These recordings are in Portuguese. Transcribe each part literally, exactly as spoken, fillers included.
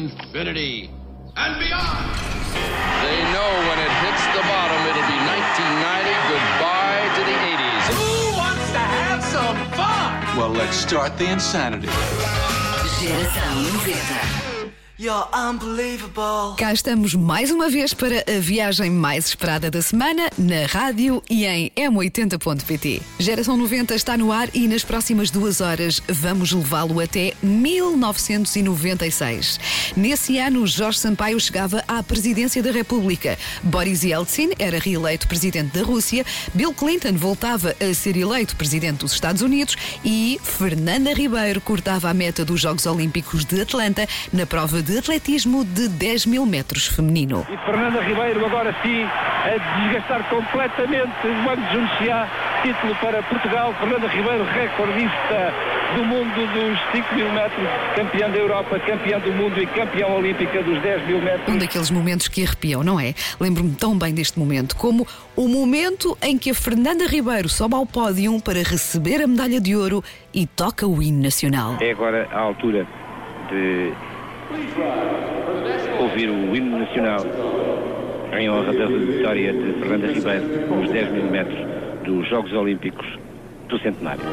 infinity and beyond. They know when it hits the bottom, it'll be nineteen ninety. Goodbye to the eighties. Who wants to have some fun? Well, let's start the insanity. Geração noventa. You're unbelievable. Cá estamos mais uma vez para a viagem mais esperada da semana na rádio e em M oitenta ponto pt. Geração noventa está no ar e nas próximas duas horas vamos levá-lo até mil novecentos e noventa e seis. Nesse ano, Jorge Sampaio chegava à presidência da República. Boris Yeltsin era reeleito presidente da Rússia, Bill Clinton voltava a ser eleito presidente dos Estados Unidos e Fernanda Ribeiro cortava a meta dos Jogos Olímpicos de Atlanta na prova de atletismo de dez mil metros feminino. E Fernanda Ribeiro agora sim a desgastar completamente o Banco de Jundiá, título para Portugal. Fernanda Ribeiro, recordista do mundo dos cinco mil metros, campeã da Europa, campeã do mundo e campeã olímpica dos dez mil metros. Um daqueles momentos que arrepiam, não é? Lembro-me tão bem deste momento, como o momento em que a Fernanda Ribeiro sobe ao pódio para receber a medalha de ouro e toca o hino nacional. É agora a altura de ouvir o hino nacional em honra da vitória de Fernanda Ribeiro nos dez mil metros dos Jogos Olímpicos do Centenário.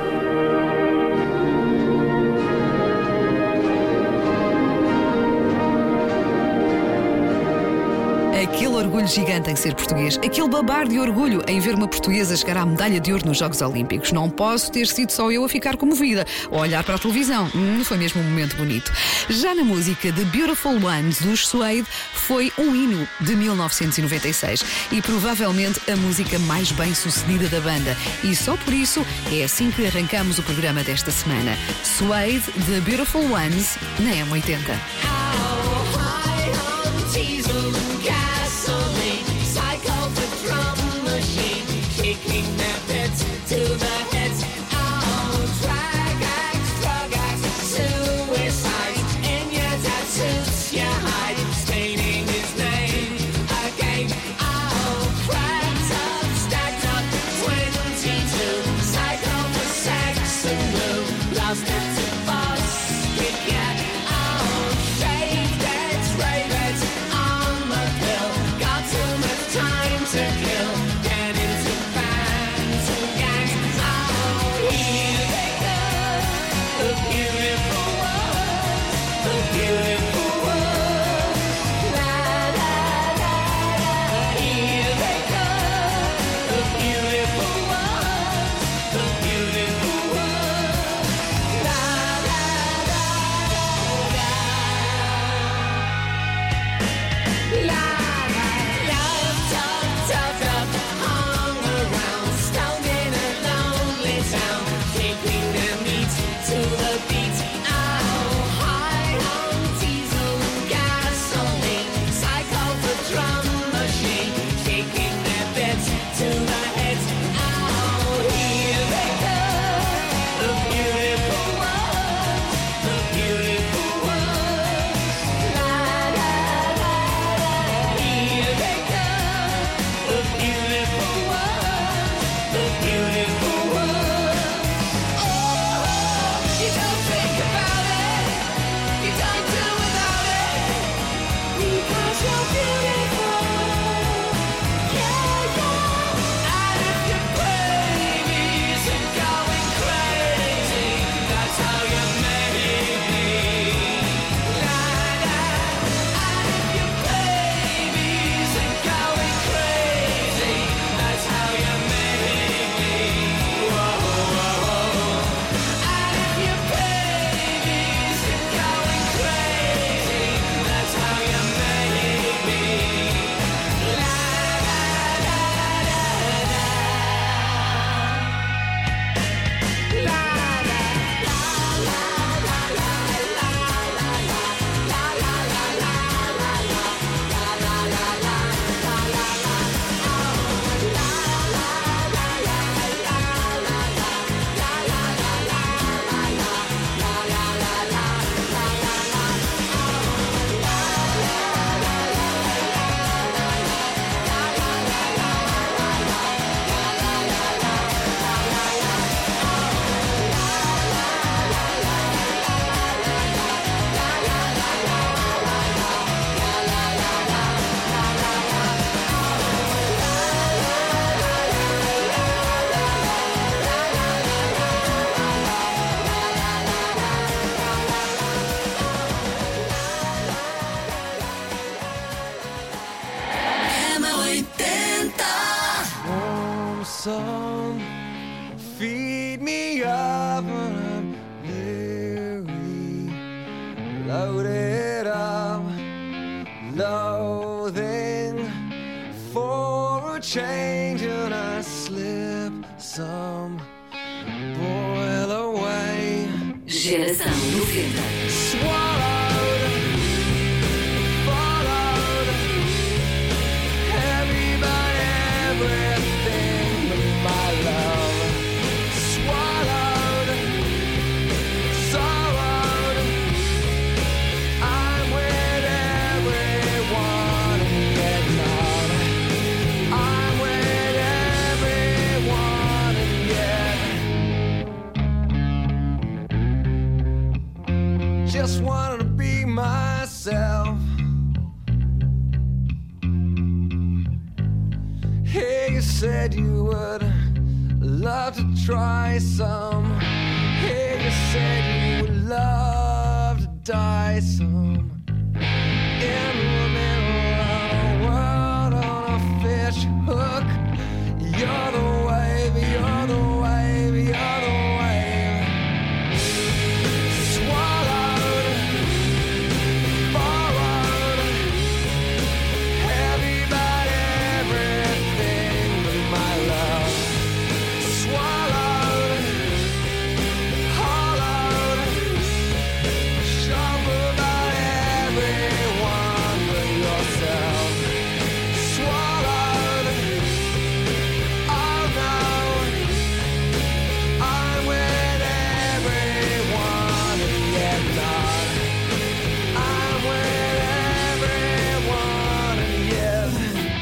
Aquele orgulho gigante em ser português, aquele babar de orgulho em ver uma portuguesa chegar à medalha de ouro nos Jogos Olímpicos. Não posso ter sido só eu a ficar comovida ou olhar para a televisão. Hum, foi mesmo um momento bonito. Já na música The Beautiful Ones dos Suede, foi um hino de mil novecentos e noventa e seis e provavelmente a música mais bem sucedida da banda. E só por isso é assim que arrancamos o programa desta semana. Suede, The Beautiful Ones, na M oitenta. Lost it to us, yeah, oh, shaved loathing for a change, and I slip some boil away. Geração noventa. Swallowed, followed, everybody, everything but my love. Swallowed, sorrowed, I'm with everyone and yet not. I'm with everyone and yet just wanted to be myself. Hey, you said you would love to try some. Hey, you said you would love to die some. In the middle of the world on a fish hook. You're the wave, you're the wave, you're the wave. Swallowed, borrowed, everybody, everything but my love. Swallowed, hollowed, sharp about everyone but yourself. Swallowed, oh no, I'm with everyone and yet not. I'm with everyone and yet.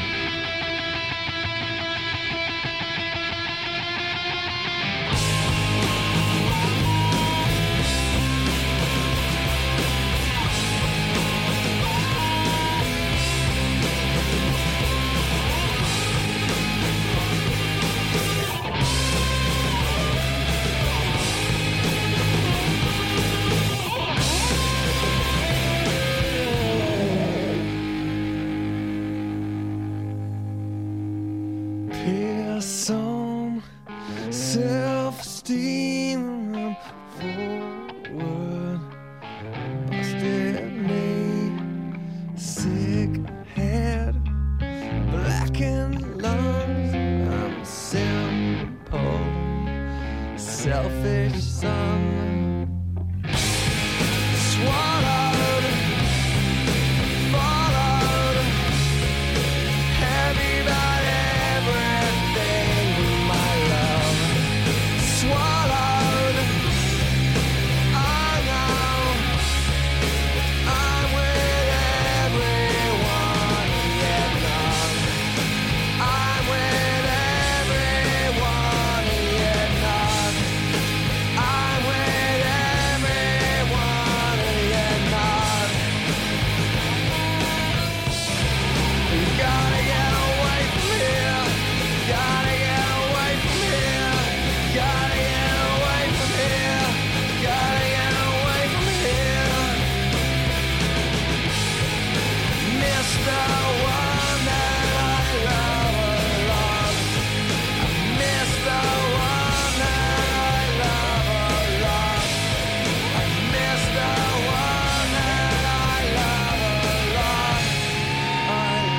Pierce on self-esteem, I'm forward, busted knee, sick head, blackened lungs, I'm simple, selfish son. Swallowed, followed, everybody, everything but my love. Swallowed, I know I'm with everyone yet not. I'm with everyone yet not. I'm with everyone yet not. Gotta get away from here. Gotta get away from here. Gotta get away from here. Gotta get away from here. Mister One that I love a lot. Mister One that I love a lot. Mister One that I love a lot. I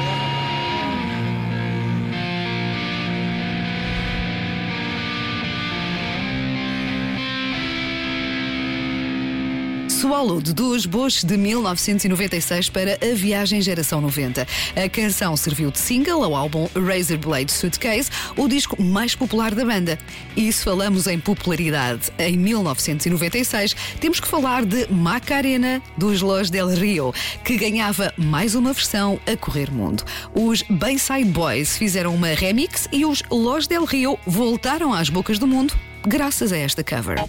Swallowed dos Bush de mil novecentos e noventa e seis para a viagem geração noventa. A canção serviu de single ao álbum Razorblade Suitcase, o disco mais popular da banda. E se falamos em popularidade em mil novecentos e noventa e seis, temos que falar de Macarena dos Los Del Rio, que ganhava mais uma versão a correr mundo. Os Bayside Boys fizeram uma remix e os Los Del Rio voltaram às bocas do mundo graças a esta cover.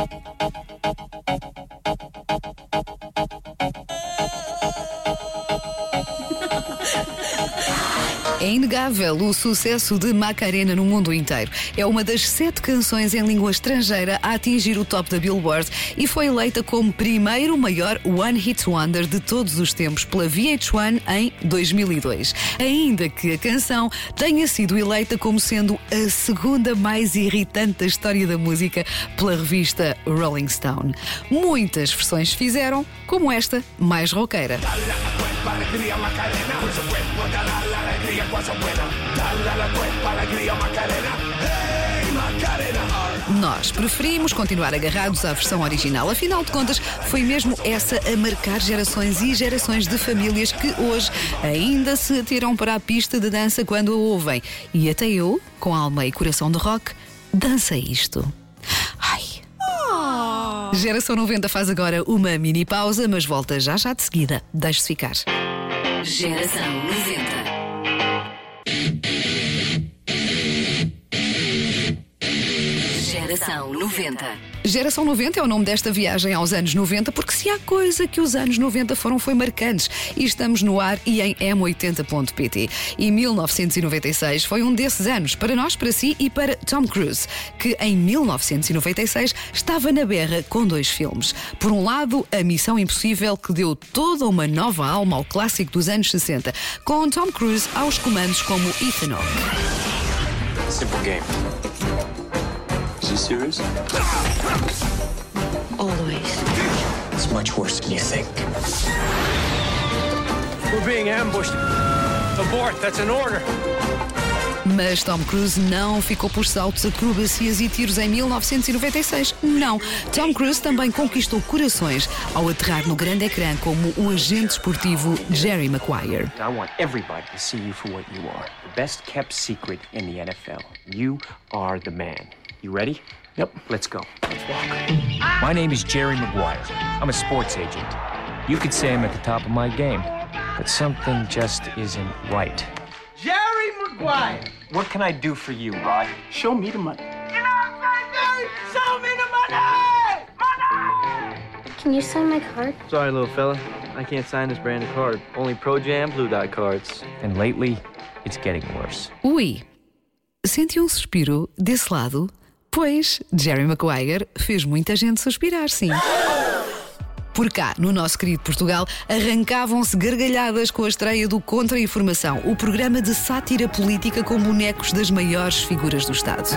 É inegável o sucesso de Macarena no mundo inteiro. É uma das sete canções em língua estrangeira a atingir o top da Billboard e foi eleita como primeiro maior One Hit Wonder de todos os tempos pela V H um em dois mil e dois. Ainda que a canção tenha sido eleita como sendo a segunda mais irritante da história da música pela revista Rolling Stone. Muitas versões fizeram, como esta, mais roqueira. Dale a la cuenta. cuerpo, alegría, Macarena. Con su cuerpo, dale la alegría, cosa buena. Dale la cuerpo, alegría, Macarena. Hey, Macarena. Nós preferimos continuar agarrados à versão original. Afinal de contas, foi mesmo essa a marcar gerações e gerações de famílias que hoje ainda se atiram para a pista de dança quando a ouvem. E até eu, com alma e coração de rock, dança isto. Ai. Oh. Geração noventa faz agora uma mini pausa, mas volta já já de seguida. Deixe-se ficar. Geração noventa. Geração noventa. Geração noventa é o nome desta viagem aos anos noventa, porque se há coisa que os anos noventa foram foi marcantes. E estamos no ar e em M oitenta ponto pt. E mil novecentos e noventa e seis foi um desses anos, para nós, para si e para Tom Cruise, que em mil novecentos e noventa e seis estava na berra com dois filmes. Por um lado, A Missão Impossível, que deu toda uma nova alma ao clássico dos anos sessenta, com Tom Cruise aos comandos como Ethan Hawke. Simple game. Is he serious? Always. It's much worse than you think. We're being ambushed. Abort, that's an order. Mas Tom Cruise não ficou por saltos, acrobacias e tiros em mil novecentos e noventa e seis. Não. Tom Cruise também conquistou corações ao aterrar no grande ecrã como o agente esportivo Jerry Maguire. I want everybody to see you for what you are. The best kept secret in the N F L. You are the man. You ready? Yep. Let's go. Let's walk. My name is Jerry Maguire. I'm a sports agent. You could say I'm at the top of my game, but something just isn't right. Jerry Maguire! What can I do for you, Rod? Show me the money. You know what I'm saying, Jerry? Show me the money! Money! Can you sign my card? Sorry, little fella. I can't sign this brand of card. Only Pro Jam Blue Dye cards. And lately, it's getting worse. Ui, senti um suspiro desse lado? Pois, Jerry Maguire fez muita gente suspirar, sim. Por cá, no nosso querido Portugal, arrancavam-se gargalhadas com a estreia do Contra-Informação, o programa de sátira política com bonecos das maiores figuras do Estado.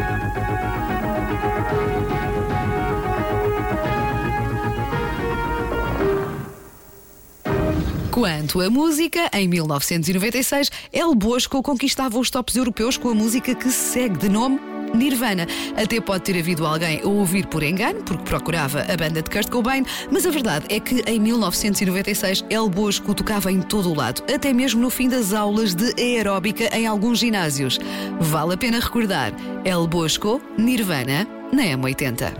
Quanto à música, em mil novecentos e noventa e seis, El Bosco conquistava os tops europeus com a música que segue de nome Nirvana. Até pode ter havido alguém a ouvir por engano, porque procurava a banda de Kurt Cobain, mas a verdade é que em mil novecentos e noventa e seis El Bosco tocava em todo o lado, até mesmo no fim das aulas de aeróbica em alguns ginásios. Vale a pena recordar, El Bosco, Nirvana, na M oitenta.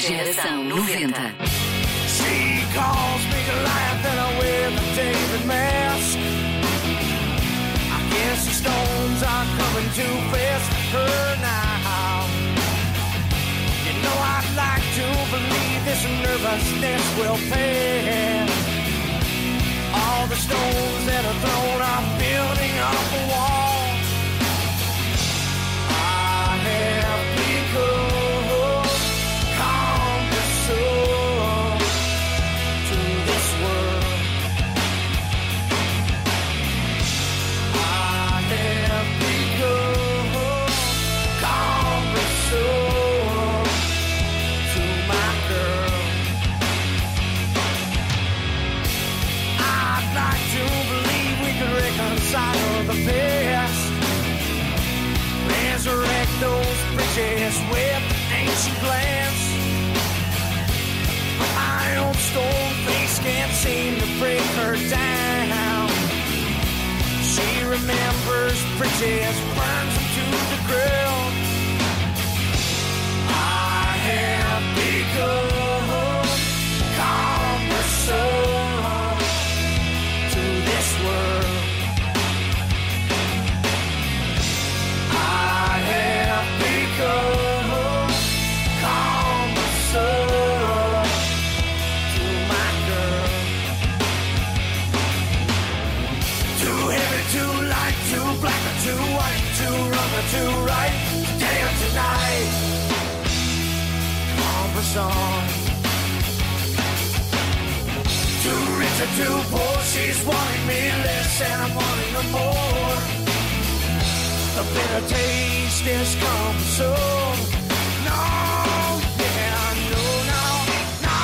Geração noventa. She calls me Goliath and I wear the David mask. I guess the stones are coming too fast for her now. You know I'd like to believe this nervousness will pass. All the stones that are thrown are building up a wall. I have become calm the soul to this world. I have become calm the soul to my girl. I'd like to believe we could reconcile the past, resurrect those bridges with ancient glance. But my old stone face can't seem to break her down. She remembers bridges, burns them to the ground. I have become calm the soul to this world. I have become calm the soul to my girl. Too heavy, too light, too black or too white, too wrong or too right, day or tonight. Conversation. Too rich or too poor, she's wanting me less and I'm wanting her more. The bitter taste is come so no, yeah, no, no, no.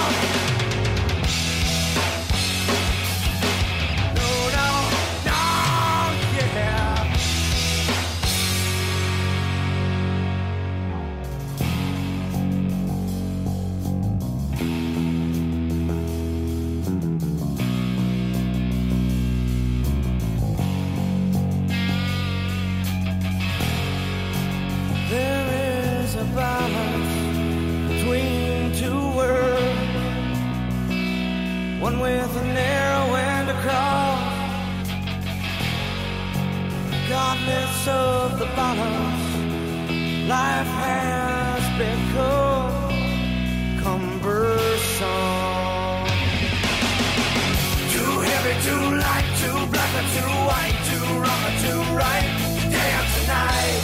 No, no, no, yeah. There is a balance between two worlds, one with a narrow end across. Regardless of the balance, life has become cumbersome. Too heavy, too light, too black or too white, too wrong or too right, day or tonight.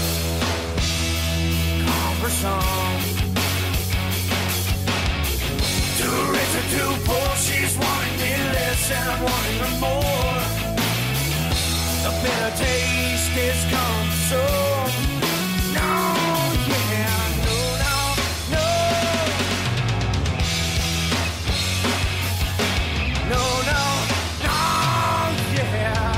Song. Too rich or too poor, she's wanting me less and I'm wanting her more. The bitter taste is come so no, yeah, no, no, no. No, no, no, yeah.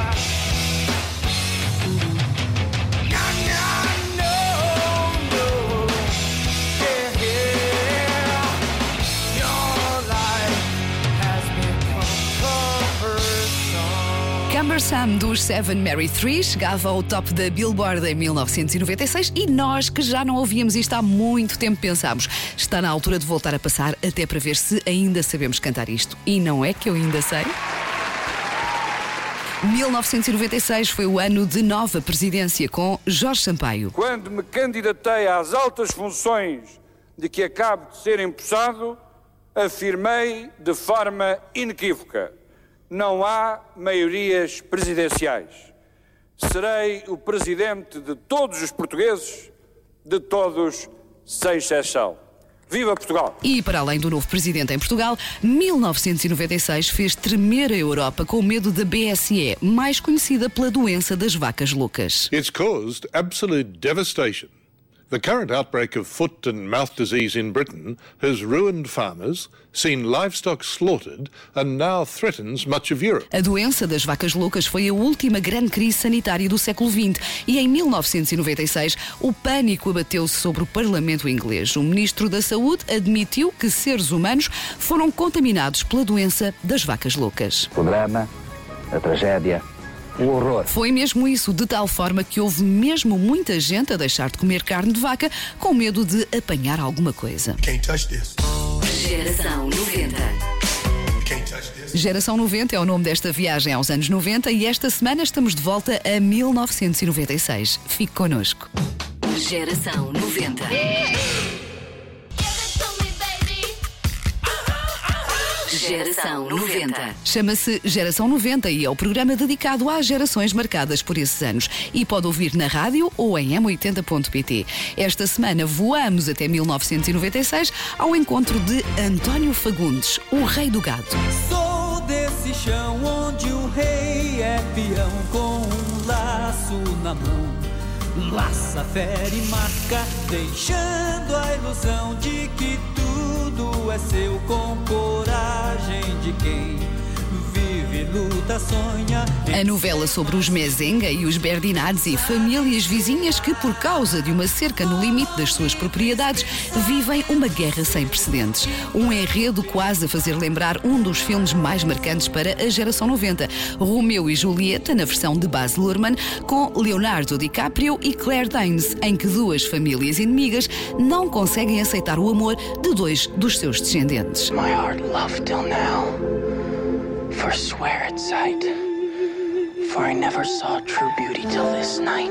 Cumbersome dos Seven Mary Three chegava ao top da Billboard em mil novecentos e noventa e seis e nós, que já não ouvíamos isto há muito tempo, pensámos: está na altura de voltar a passar, até para ver se ainda sabemos cantar isto. E não é que eu ainda sei. mil novecentos e noventa e seis foi o ano de nova presidência com Jorge Sampaio. Quando me candidatei às altas funções de que acabo de ser empossado, afirmei de forma inequívoca: não há maiorias presidenciais. Serei o presidente de todos os portugueses, de todos, sem exceção. Viva Portugal! E para além do novo presidente em Portugal, mil novecentos e noventa e seis fez tremer a Europa com o medo da B S E, mais conhecida pela doença das vacas loucas. It's caused absolute devastation. The current outbreak of foot and mouth disease in Britain has ruined farmers, seen livestock slaughtered and now threatens much of Europe. A doença das vacas loucas foi a última grande crise sanitária do século vinte e em mil novecentos e noventa e seis o pânico abateu-se sobre o Parlamento inglês. O Ministro da Saúde admitiu que seres humanos foram contaminados pela doença das vacas loucas. O drama, a tragédia, Um horror. Foi mesmo isso, de tal forma que houve mesmo muita gente a deixar de comer carne de vaca com medo de apanhar alguma coisa. Can't touch this. Geração noventa. Geração noventa é o nome desta viagem aos anos noventa e esta semana estamos de volta a mil novecentos e noventa e seis. Fique connosco. Geração noventa. Geração noventa. Chama-se Geração noventa e é o programa dedicado às gerações marcadas por esses anos. E pode ouvir na rádio ou em m oitenta ponto pt. Esta semana voamos até mil novecentos e noventa e seis ao encontro de António Fagundes, o rei do gado. Sou desse chão onde o rei é peão com um laço na mão. Laça, fere e marca, deixando a ilusão de que tudo é seu, com coragem de quem vive, luta, sonha. A novela sobre os Mezenga e os Berdinazzi, famílias vizinhas que, por causa de uma cerca no limite das suas propriedades, vivem uma guerra sem precedentes. Um enredo quase a fazer lembrar um dos filmes mais marcantes para a geração noventa, Romeu e Julieta, na versão de Baz Luhrmann, com Leonardo DiCaprio e Claire Danes, em que duas famílias inimigas não conseguem aceitar o amor de dois dos seus descendentes. My heart loved till now. For swear at sight, for I never saw true beauty till this night.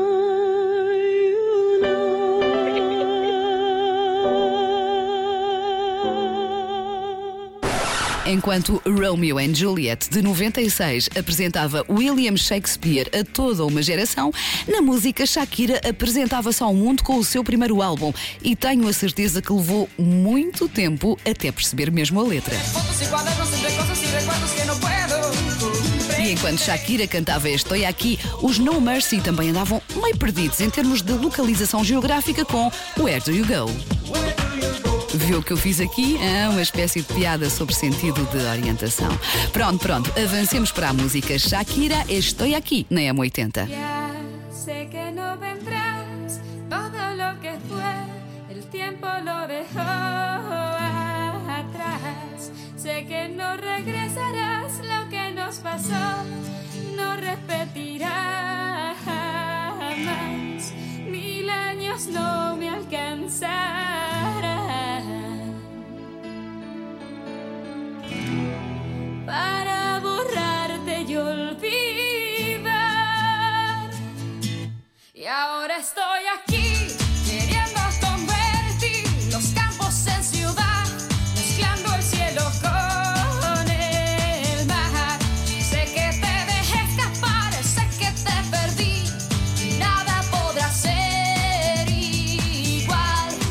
Enquanto Romeo and Juliet, de noventa e seis, apresentava William Shakespeare a toda uma geração, na música Shakira apresentava-se ao mundo com o seu primeiro álbum e tenho a certeza que levou muito tempo até perceber mesmo a letra. E enquanto Shakira cantava Estou Aqui, os No Mercy também andavam meio perdidos em termos de localização geográfica com Where Do You Go? Viu o que eu fiz aqui? Ah, uma espécie de piada sobre sentido de orientação. Pronto, pronto, avancemos para a música Shakira, Estou Aqui, na M oitenta. Ya sé que no vendrás, todo lo que fue, el tiempo lo dejó atrás. Sé que no regresarás, lo que nos pasó no repetirá jamás. Mil años no me alcanzarán para borrarte y olvidar. Y ahora estoy aquí, queriendo convertir los campos en ciudad, mezclando el cielo con el mar. Sé que te dejé escapar, sé que te perdí, y nada podrá ser igual.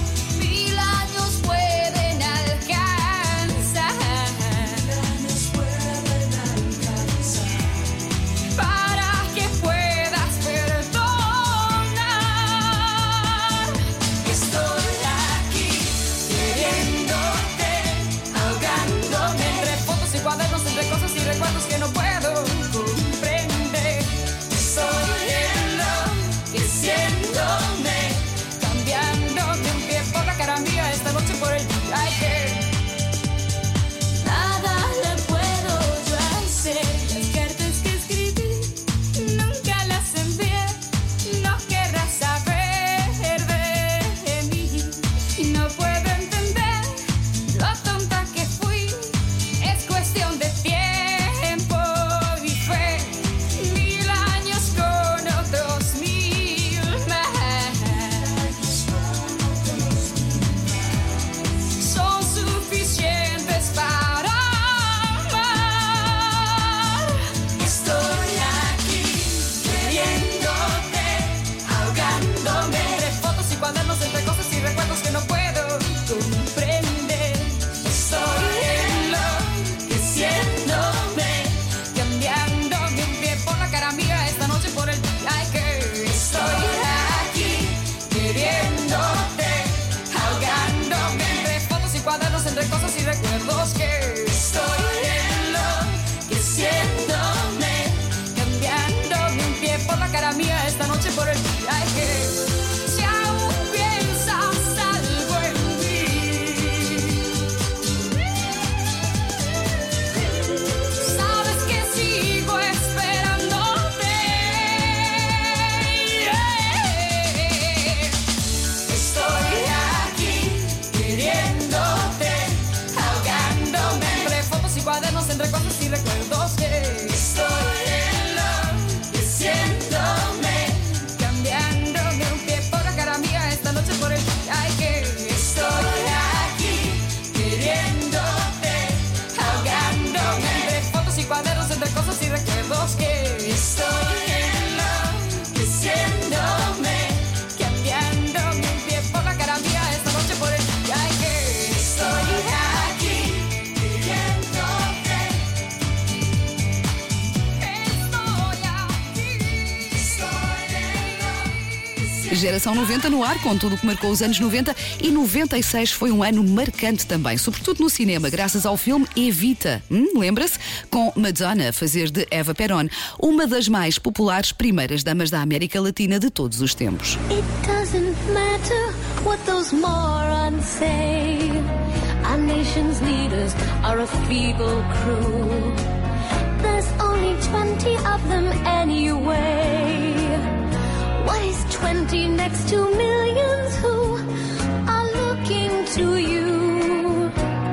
Geração noventa no ar, com tudo o que marcou os anos noventa, e noventa e seis foi um ano marcante também, sobretudo no cinema, graças ao filme Evita. Hum, lembra-se? Com Madonna a fazer de Eva Perón, uma das mais populares primeiras damas da América Latina de todos os tempos. It doesn't matter what those morons say. Our nation's leaders are a feeble crew. There's only twenty of them anyway. What is twenty next to millions who are looking to you?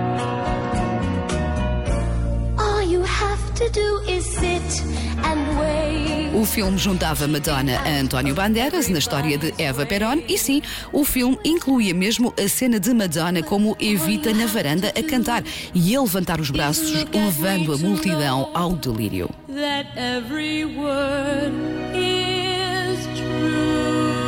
All you have to do is sit and wait. O filme juntava Madonna a António Banderas na história de Eva Perón e sim, o filme incluía mesmo a cena de Madonna como Evita na varanda a cantar e a levantar os braços, levando a multidão ao delírio. That every word is true.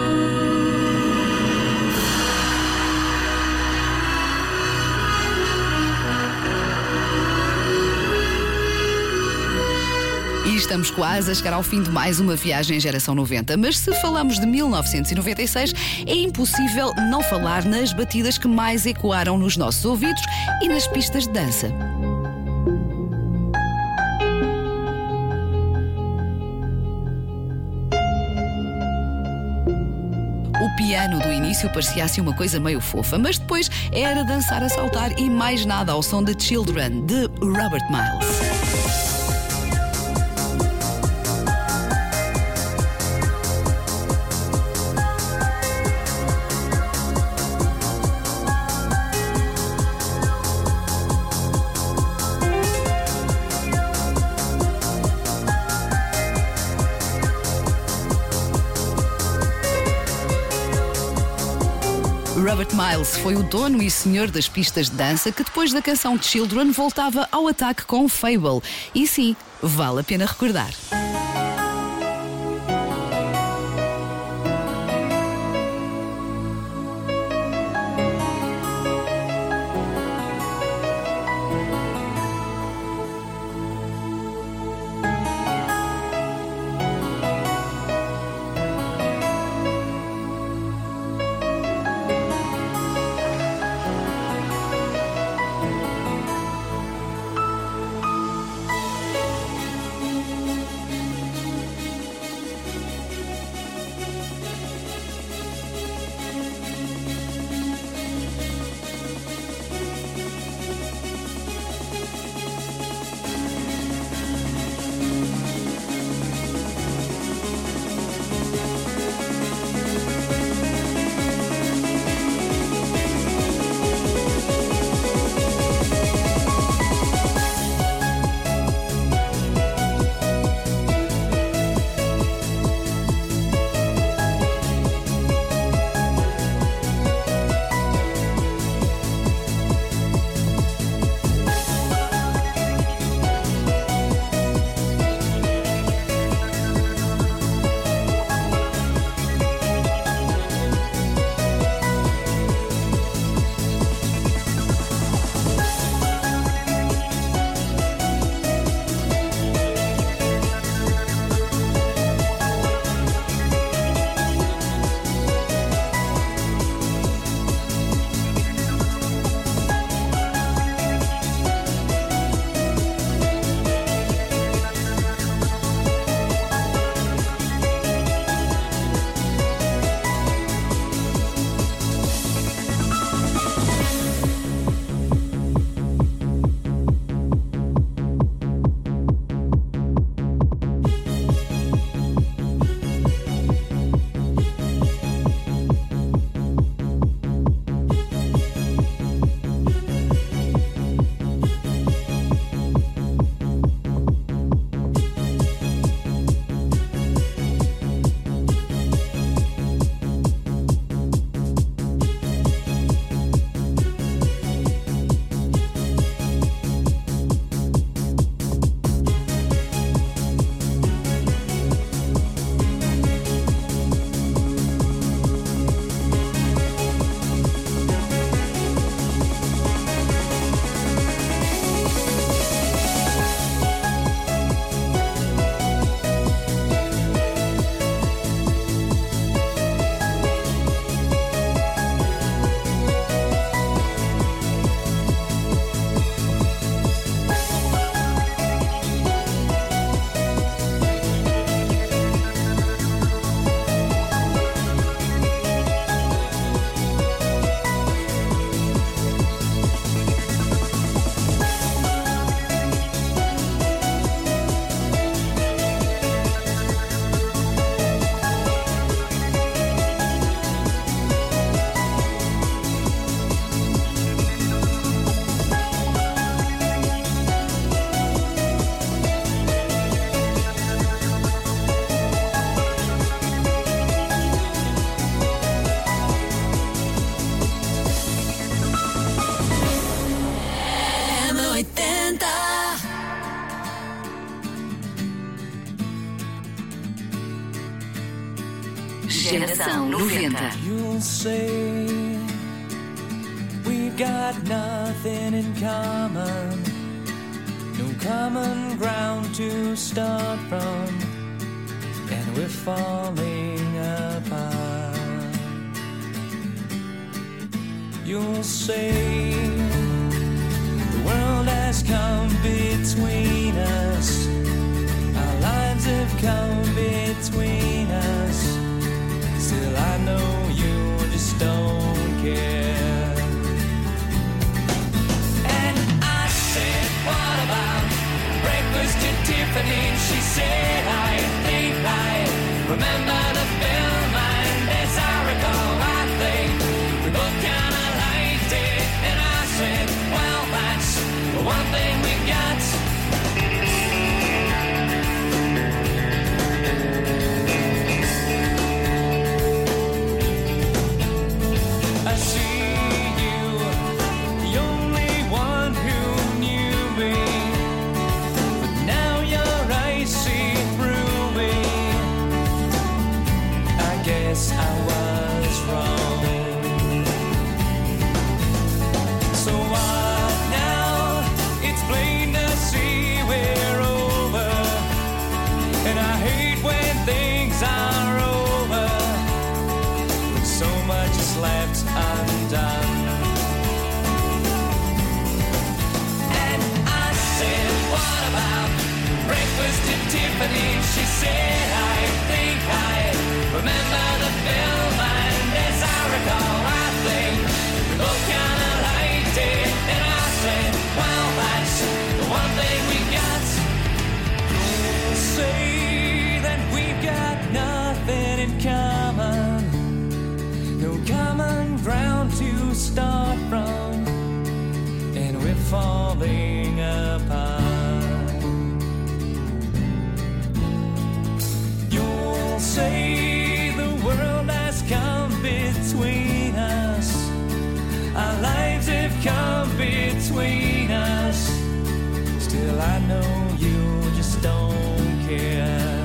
E estamos quase a chegar ao fim de mais uma viagem Geração noventa. Mas se falamos de mil novecentos e noventa e seis, é impossível não falar nas batidas que mais ecoaram nos nossos ouvidos e nas pistas de dança. O piano do início parecia assim uma coisa meio fofa, mas depois era dançar a saltar e mais nada ao som de Children, de Robert Miles. Robert Miles foi o dono e senhor das pistas de dança que depois da canção Children voltava ao ataque com Fable. E sim, vale a pena recordar. Geração noventa. You'll say we've got nothing in common, no common ground to start from, and we're falling apart. You'll say the world has come between us, our lives have come between us. Still I know you just don't care. And I said, what about breakfast at Tiffany's? She said, I think I remember the film, and as I recall, I think we both kinda liked it. And I said, well, that's the one thing we got. I see you, the only one who knew me, but now your eyes see through me. I guess I was wrong. So what now? It's plain to see we're over, and I hate when things are over, when so much is left undone. And I said, what about breakfast at Tiffany's? She said, I think I remember the film, and as I recall, I think we both kinda liked it. And I said, well, that's the one thing we got. You'll say that we've got nothing in common, no common ground to start from, and we're falling apart. You'll say the world has come between us, our lives have come between us. Still I know you just don't care.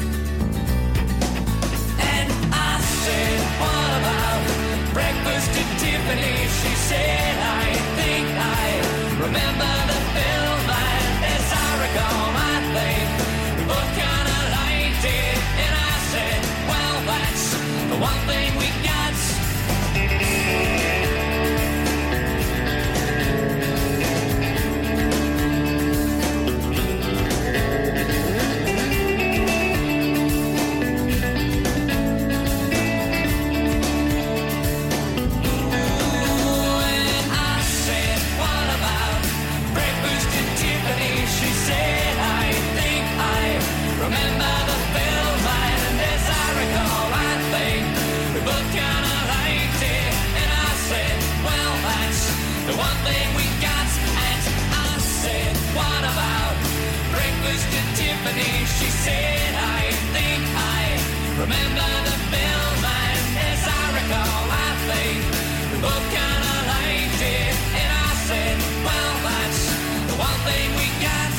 And I said, what about breakfast at Tiffany's? She said, I think I remember the film, and as I recall, I think we both kinda liked it. And I said, well, that's the one thing we got. Remember the film, and as I recall, I think we both kinda liked it. And I said, well, that's the one thing we got. And I said, what about breakfast at Tiffany's? She said, I think I remember the film, and as I recall, I think we both kinda liked it. And I said, well, that's the one thing we got.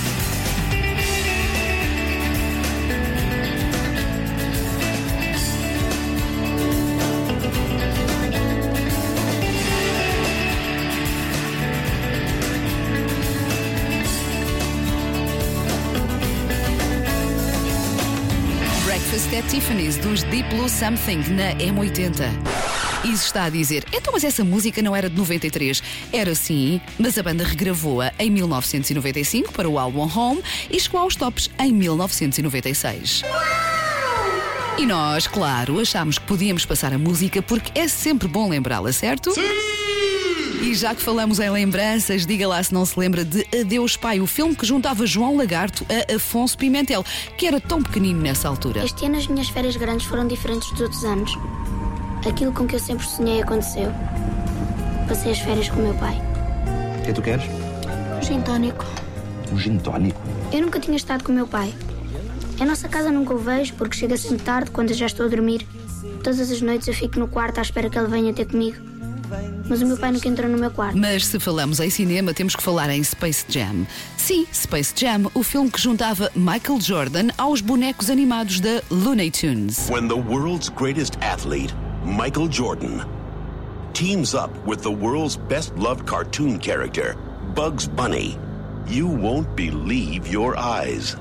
Breakfast at Tiffany's dos Deep Blue Something na M oitenta. Isso está a dizer, então mas essa música não era de noventa e três. Era sim, mas a banda regravou-a em mil novecentos e noventa e cinco para o álbum Home e chegou aos tops em mil novecentos e noventa e seis. E nós, claro, achámos que podíamos passar a música porque é sempre bom lembrá-la, certo? Sim! E já que falamos em lembranças, diga lá se não se lembra de Adeus Pai, o filme que juntava João Lagarto a Afonso Pimentel, que era tão pequenino nessa altura. Este ano as minhas férias grandes foram diferentes dos outros anos. Aquilo com que eu sempre sonhei aconteceu. Passei as férias com o meu pai. O que é que tu queres? Um gin tónico. Um gin tónico? Eu nunca tinha estado com o meu pai. Em nossa casa nunca o vejo porque chega sempre tarde quando eu já estou a dormir. Todas as noites eu fico no quarto à espera que ele venha ter comigo. mas o meu pai nunca entrou no meu quarto. Mas se falamos em cinema, temos que falar em Space Jam. Sim, Space Jam, o filme que juntava Michael Jordan aos bonecos animados da Looney Tunes. When the world's greatest athlete, Michael Jordan, teams up with the world's best-loved cartoon character, Bugs Bunny, you won't believe your eyes.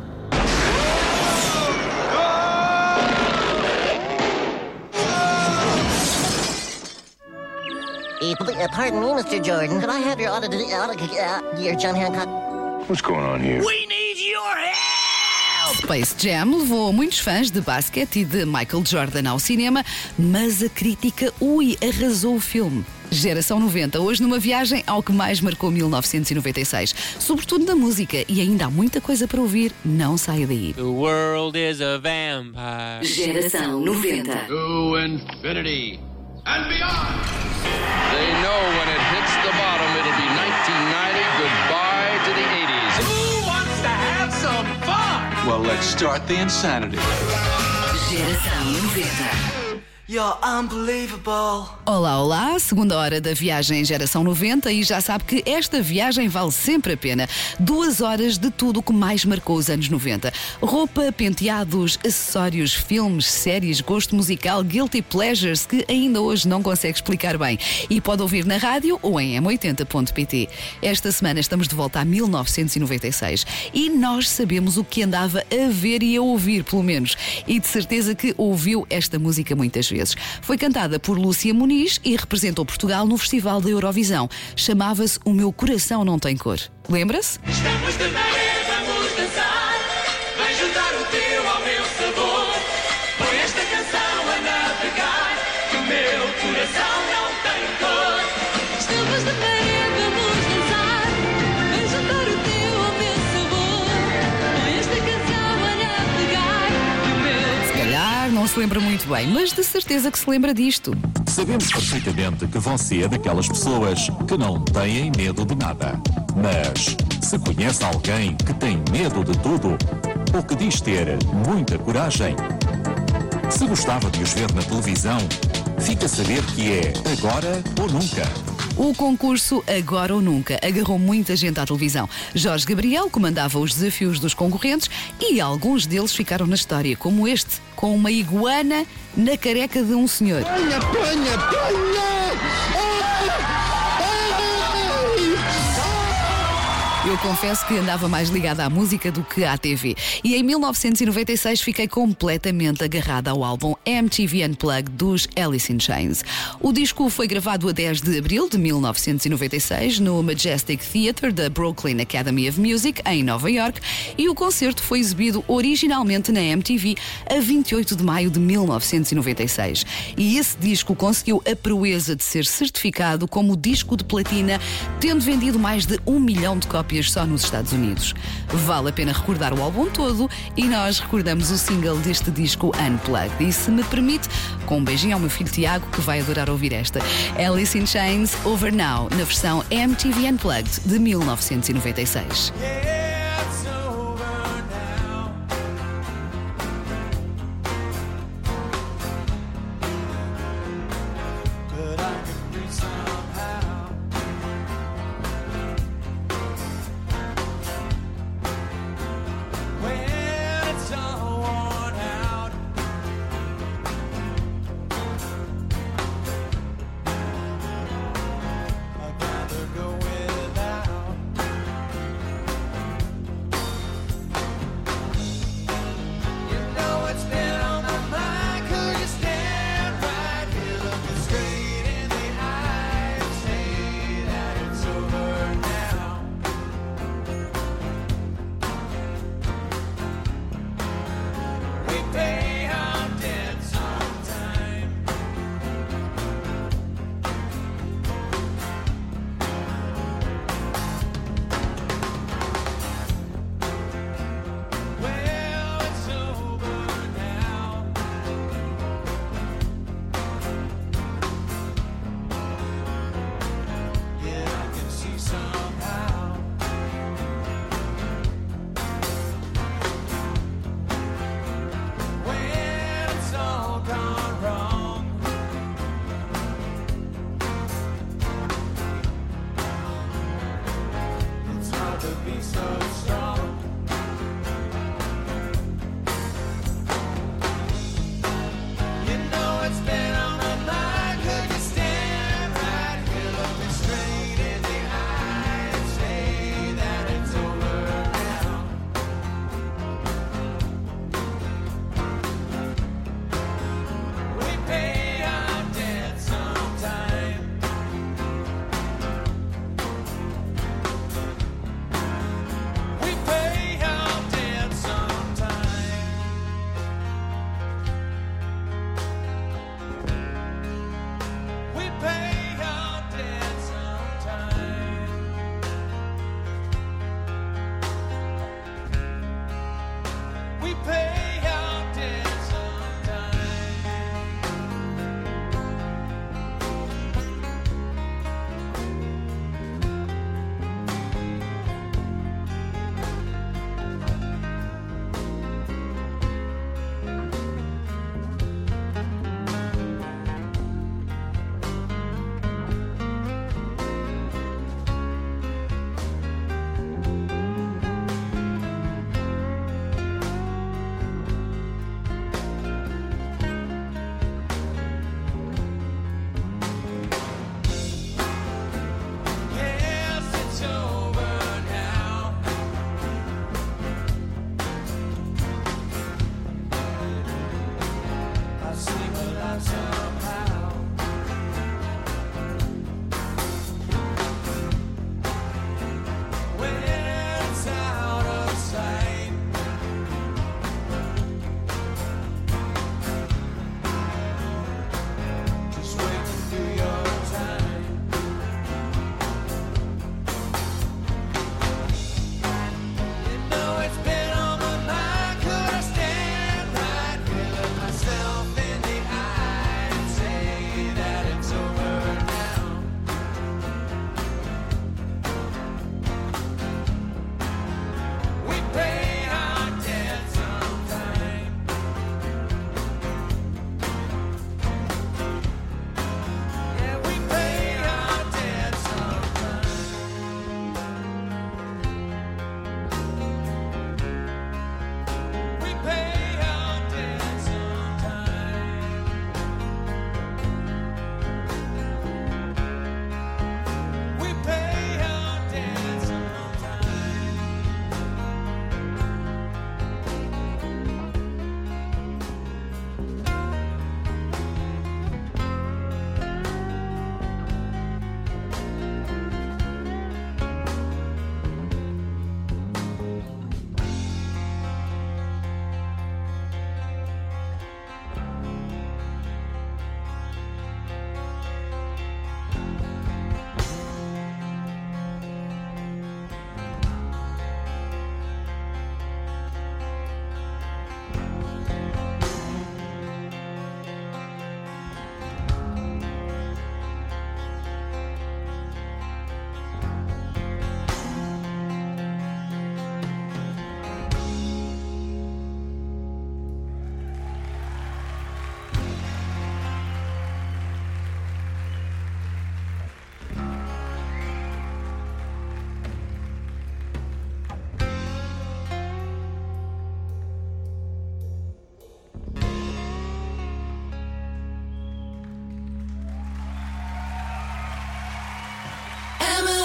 Uh, pardon me, Mister Jordan. Could I have your auto, auto uh, your John Hancock? What's going on here? We need your help! Space Jam levou muitos fãs de basquete e de Michael Jordan ao cinema, mas a crítica, ui, arrasou o filme. Geração noventa, hoje numa viagem ao que mais marcou mil novecentos e noventa e seis, sobretudo na música, e ainda há muita coisa para ouvir, não saia daí. The world is a vampire. Geração noventa. To infinity and beyond. They know when it hits the bottom, it'll be nineteen ninety. Goodbye to the eighties. Who wants to have some fun? Well, let's start the insanity. Geração noventa. You're unbelievable. Olá, olá, segunda hora da viagem Geração noventa e já sabe que esta viagem vale sempre a pena. Duas horas de tudo o que mais marcou os anos noventa. Roupa, penteados, acessórios, filmes, séries, gosto musical, guilty pleasures que ainda hoje não consegue explicar bem. E pode ouvir na rádio ou em m oitenta ponto pt. Esta semana estamos de volta a mil novecentos e noventa e seis e nós sabemos o que andava a ver e a ouvir, pelo menos. E de certeza que ouviu esta música muitas vezes. Foi cantada por Lúcia Muniz e representou Portugal no Festival da Eurovisão. Chamava-se O Meu Coração Não Tem Cor. Lembra-se? Estamos de bem, vamos dançar. Vem juntar o teu ao meu sabor. Põe esta canção a navegar. Que o meu coração não tem cor. Estamos de bem, vamos dançar. Vem juntar o teu ao meu sabor. Põe esta canção a navegar. Que o meu... Se calhar não se lembra muito bem, mas de certeza que se lembra disto. Sabemos perfeitamente que você é daquelas pessoas que não têm medo de nada. Mas se conhece alguém que tem medo de tudo, ou que diz ter muita coragem, se gostava de os ver na televisão, fica a saber que é agora ou nunca. O concurso Agora ou Nunca agarrou muita gente à televisão. Jorge Gabriel comandava os desafios dos concorrentes e alguns deles ficaram na história, como este, com uma iguana na careca de um senhor. Ponha, ponha, ponha! Eu confesso que andava mais ligada à música do que à T V. E em mil novecentos e noventa e seis fiquei completamente agarrada ao álbum M T V Unplugged dos Alice in Chains. O disco foi gravado a dez de abril de mil novecentos e noventa e seis no Majestic Theatre da Brooklyn Academy of Music, em Nova York, e o concerto foi exibido originalmente na M T V a vinte e oito de maio de mil novecentos e noventa e seis. E esse disco conseguiu a proeza de ser certificado como disco de platina, tendo vendido mais de um milhão de cópias só nos Estados Unidos. Vale a pena recordar o álbum todo e nós recordamos o single deste disco Unplugged. E se me permite, com um beijinho ao meu filho Tiago, que vai adorar ouvir esta. Alice in Chains, Over Now, na versão M T V Unplugged de mil novecentos e noventa e seis.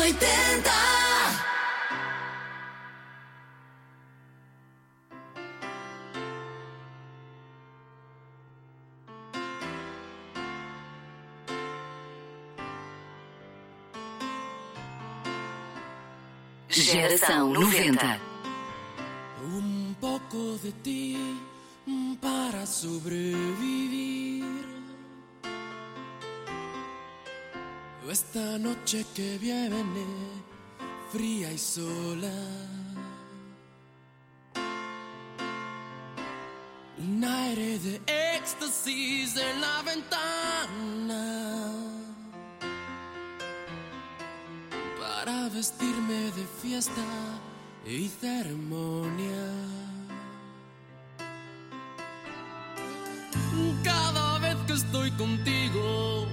oitenta. Geração noventa. Un poco de ti para sobrevivir. Esta noche que viene, fría y sola. Un aire de éxtasis en la ventana. Para vestirme de fiesta y ceremonia. Cada vez que estoy contigo,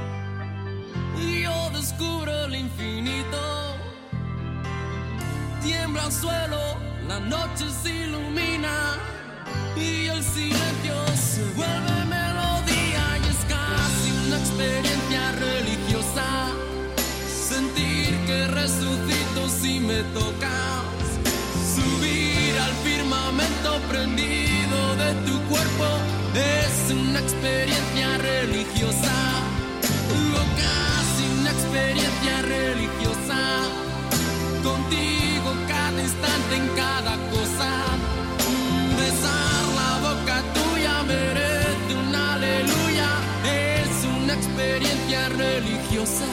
yo descubro el infinito. Tiembla el suelo, la noche se ilumina y el silencio se vuelve melodía y es casi una experiencia religiosa. Sentir que resucito si me tocas. Subir al firmamento prendido de tu cuerpo es una experiencia religiosa. O casi una experiencia religiosa. Contigo cada instante en cada cosa. Besar la boca tuya merece un aleluya. Es una experiencia religiosa.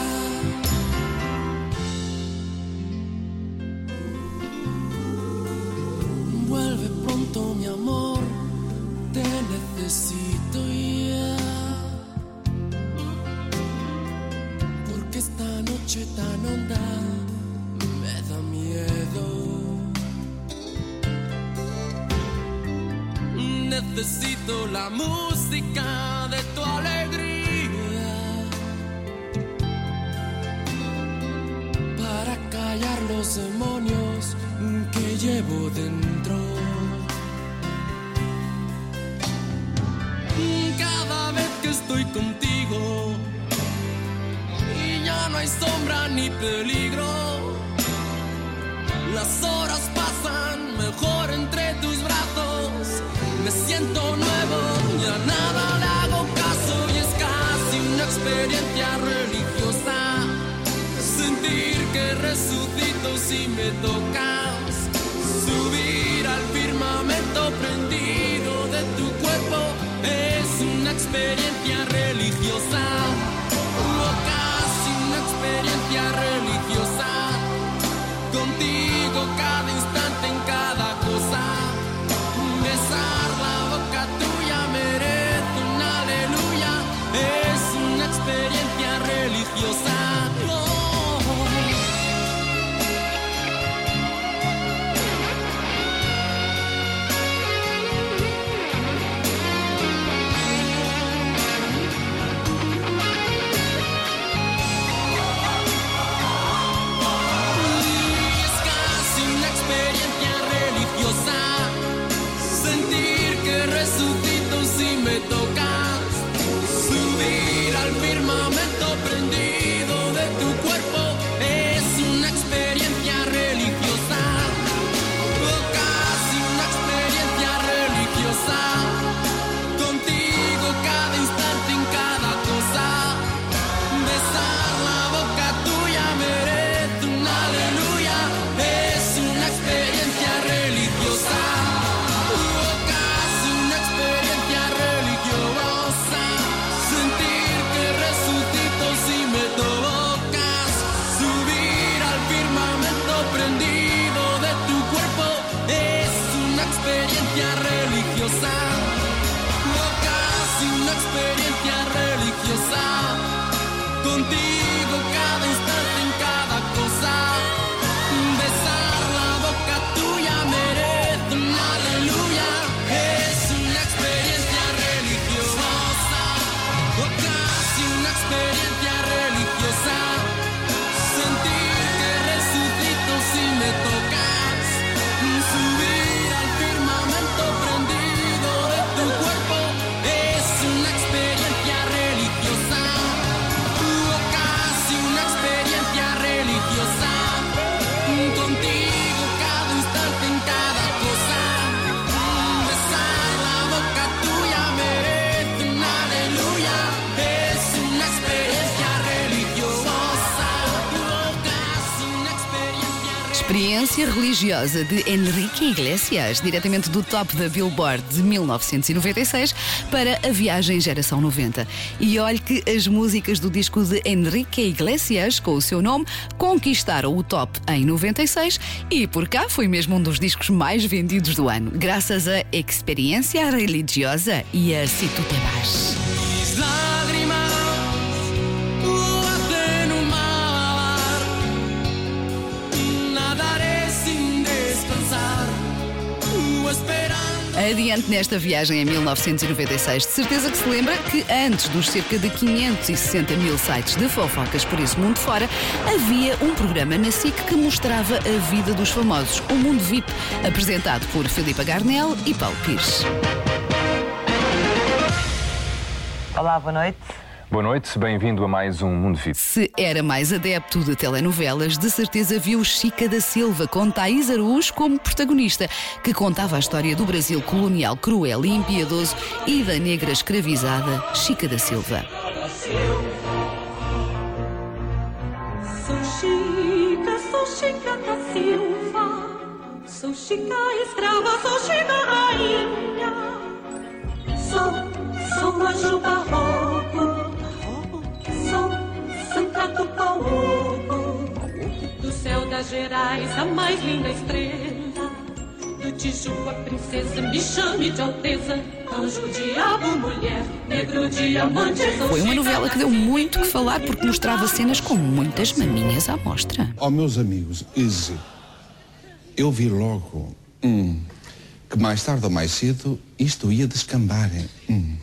Vuelve pronto mi amor, te necesito ya. Porque esta noche tan honda me da miedo. Necesito la música de tu alegría para callar los demonios que llevo dentro. Cada vez que estoy contigo y ya no hay sombra ni peligro, las horas pasan mejor entre tus brazos. Me siento nuevo, ya nada le hago caso y es casi una experiencia religiosa. Sentir que resucito si me tocas. Subir al firmamento prendido de tu cuerpo es una experiencia religiosa. O casi una experiencia religiosa. Contigo cada instante en cada cosa. Besar la boca tuya merece un aleluya. Es una experiencia religiosa. Oh. Experiência religiosa de Enrique Iglesias, diretamente do top da Billboard de mil novecentos e noventa e seis para a viagem Geração noventa. E olhe que as músicas do disco de Enrique Iglesias, com o seu nome, conquistaram o top em noventa e seis e por cá foi mesmo um dos discos mais vendidos do ano, graças a Experiência Religiosa e a Si Tu Te Vas. Adiante nesta viagem em mil novecentos e noventa e seis, de certeza que se lembra que antes dos cerca de quinhentos e sessenta mil sites de fofocas por esse mundo fora, havia um programa na S I C que mostrava a vida dos famosos, o Mundo V I P, apresentado por Filipa Garnel e Paulo Pires. Olá, boa noite. Boa noite, bem-vindo a mais um Mundo V I P. Se era mais adepto de telenovelas, de certeza viu Chica da Silva com Thaís Araújo como protagonista, que contava a história do Brasil colonial cruel e impiedoso e da negra escravizada Chica da Silva. Sou Chica, sou Chica da Silva, sou Chica escrava, sou Chica rainha, sou, sou anjo barroco. Santa do Paulo, do céu das Gerais, a mais linda estrela, do Tijuca, princesa, me chame de alteza, anjo, diabo, mulher, negro, diamante. Foi uma novela que deu muito que falar porque mostrava cenas com muitas maminhas à mostra. Ó, oh, meus amigos, Easy, eu vi logo hum, que mais tarde ou mais cedo isto ia descambar. Hum.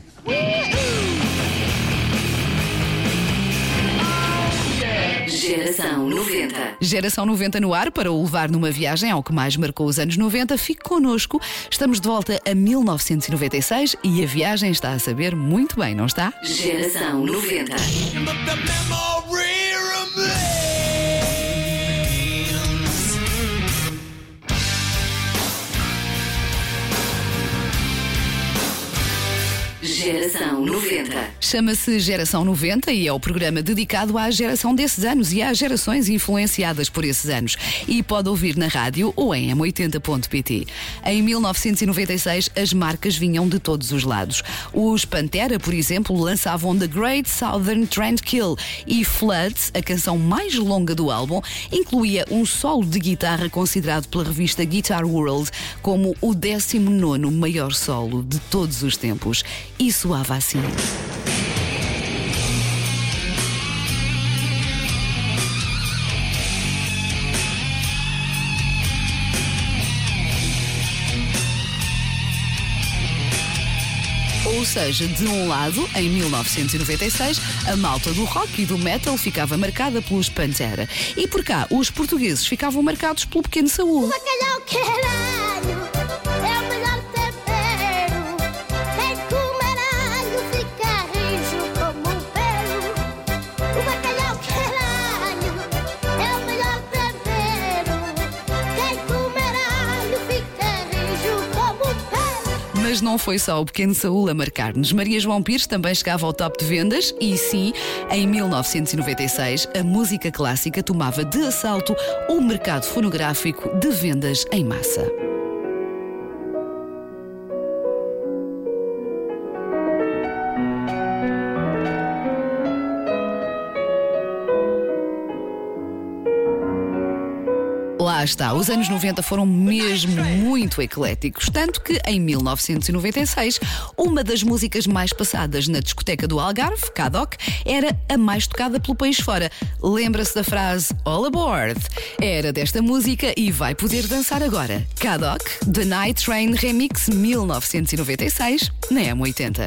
Geração noventa. Geração noventa no ar para o levar numa viagem ao que mais marcou os anos noventa. Fique connosco. Estamos de volta a mil novecentos e noventa e seis e a viagem está a saber muito bem, não está? Geração noventa. Geração noventa. Chama-se Geração noventa e é o programa dedicado à geração desses anos e às gerações influenciadas por esses anos. E pode ouvir na rádio ou em M oitenta ponto pt. Em mil novecentos e noventa e seis, as marcas vinham de todos os lados. Os Pantera, por exemplo, lançavam The Great Southern Trendkill e Floods, a canção mais longa do álbum, incluía um solo de guitarra considerado pela revista Guitar World como o décimo nono maior solo de todos os tempos. E soava assim. Ou seja, de um lado, em mil novecentos e noventa e seis, a malta do rock e do metal ficava marcada pelos Pantera. E por cá, os portugueses ficavam marcados pelo Pequeno Saúl. O bacalhau, caralho, é o melhor tempero. Quem comer alho fica rijo como um pelo. O bacalhau, caralho, é o melhor tempero. Quem comer alho fica rijo como um pelo. Mas não foi só o Pequeno Saúl a marcar-nos. Maria João Pires também chegava ao top de vendas e sim, em mil novecentos e noventa e seis, a música clássica tomava de assalto o mercado fonográfico de vendas em massa. Lá está, os anos noventa foram mesmo muito ecléticos, tanto que em mil novecentos e noventa e seis, uma das músicas mais passadas na discoteca do Algarve, Cadoc, era a mais tocada pelo país fora. Lembra-se da frase All Aboard? Era desta música e vai poder dançar agora. Cadoc, The Night Train Remix mil novecentos e noventa e seis, na M oitenta.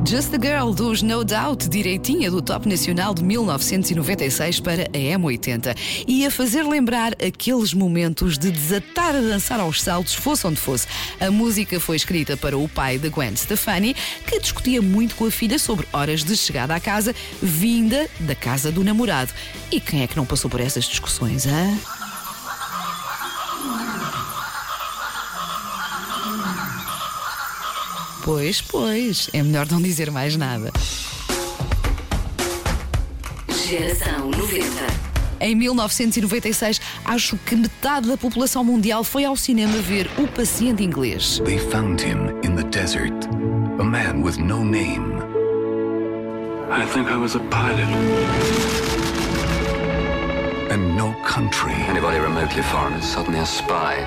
Just the Girl dos No Doubt, direitinha do Top Nacional de mil novecentos e noventa e seis para a M oitenta. E a fazer lembrar aqueles momentos de desatar a dançar aos saltos, fosse onde fosse. A música foi escrita para o pai de Gwen Stefani, que discutia muito com a filha sobre horas de chegada à casa, vinda da casa do namorado. E quem é que não passou por essas discussões, hã? Pois, pois, é melhor não dizer mais nada. Geração noventa. Em mil novecentos e noventa e seis, acho que metade da população mundial foi ao cinema ver O Paciente Inglês. They found him in the desert, a man with no name. I think I was a pilot. And no country. Anybody remotely foreign is suddenly a spy.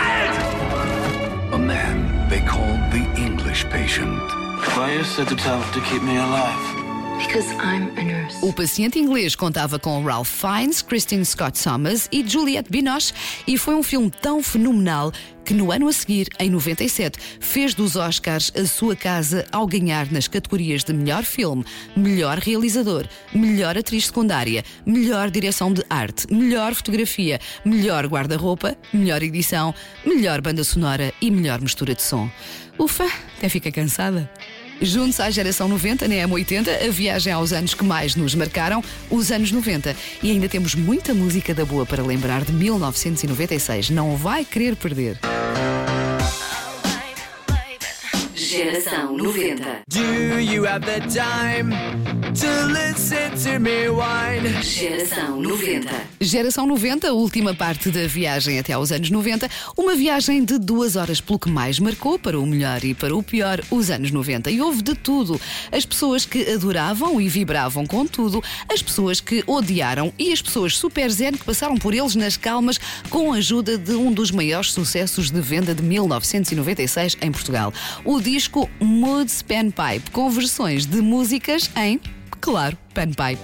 A man they called the English patient. Why you set yourself to keep me alive? Because I'm a nurse. O Paciente Inglês contava com Ralph Fiennes, Kristen Scott Thomas e Juliette Binoche e foi um filme tão fenomenal que no ano a seguir, em noventa e sete, fez dos Oscars a sua casa ao ganhar nas categorias de melhor filme, melhor realizador, melhor atriz secundária, melhor direção de arte, melhor fotografia, melhor guarda-roupa, melhor edição, melhor banda sonora e melhor mistura de som. Ufa, até fica cansada. Juntos à geração noventa, na M oitenta, a viagem aos anos que mais nos marcaram, os anos noventa. E ainda temos muita música da boa para lembrar de mil novecentos e noventa e seis. Não vai querer perder. Geração noventa. Do you have the time to listen to me whine? Geração noventa. Geração noventa, última parte da viagem até aos anos noventa. Uma viagem de duas horas, pelo que mais marcou, para o melhor e para o pior, os anos noventa. E houve de tudo. As pessoas que adoravam e vibravam com tudo, as pessoas que odiaram e as pessoas super zen que passaram por eles nas calmas com a ajuda de um dos maiores sucessos de venda de mil novecentos e noventa e seis em Portugal. O disco Moods Panpipe, com versões de músicas em, claro, panpipe.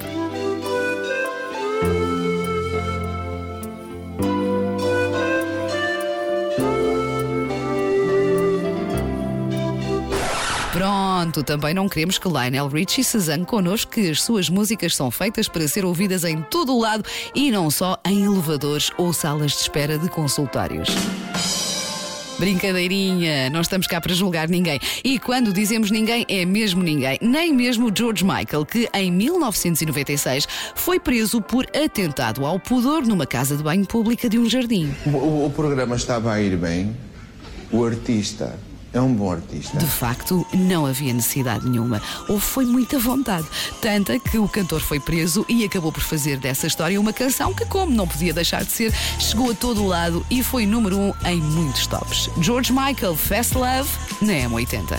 Pronto, também não queremos que Lionel Richie se zangue connosco, que as suas músicas são feitas para ser ouvidas em todo o lado e não só em elevadores ou salas de espera de consultórios. Brincadeirinha, não estamos cá para julgar ninguém. E quando dizemos ninguém, é mesmo ninguém. Nem mesmo George Michael, que em mil novecentos e noventa e seis foi preso por atentado ao pudor numa casa de banho pública de um jardim. O, o programa estava a ir bem. O artista é um bom artista. De facto, não havia necessidade nenhuma. Ou foi muita vontade. Tanta que o cantor foi preso e acabou por fazer dessa história uma canção que, como não podia deixar de ser, chegou a todo o lado e foi número um em muitos tops. George Michael, Fast Love, na M oitenta.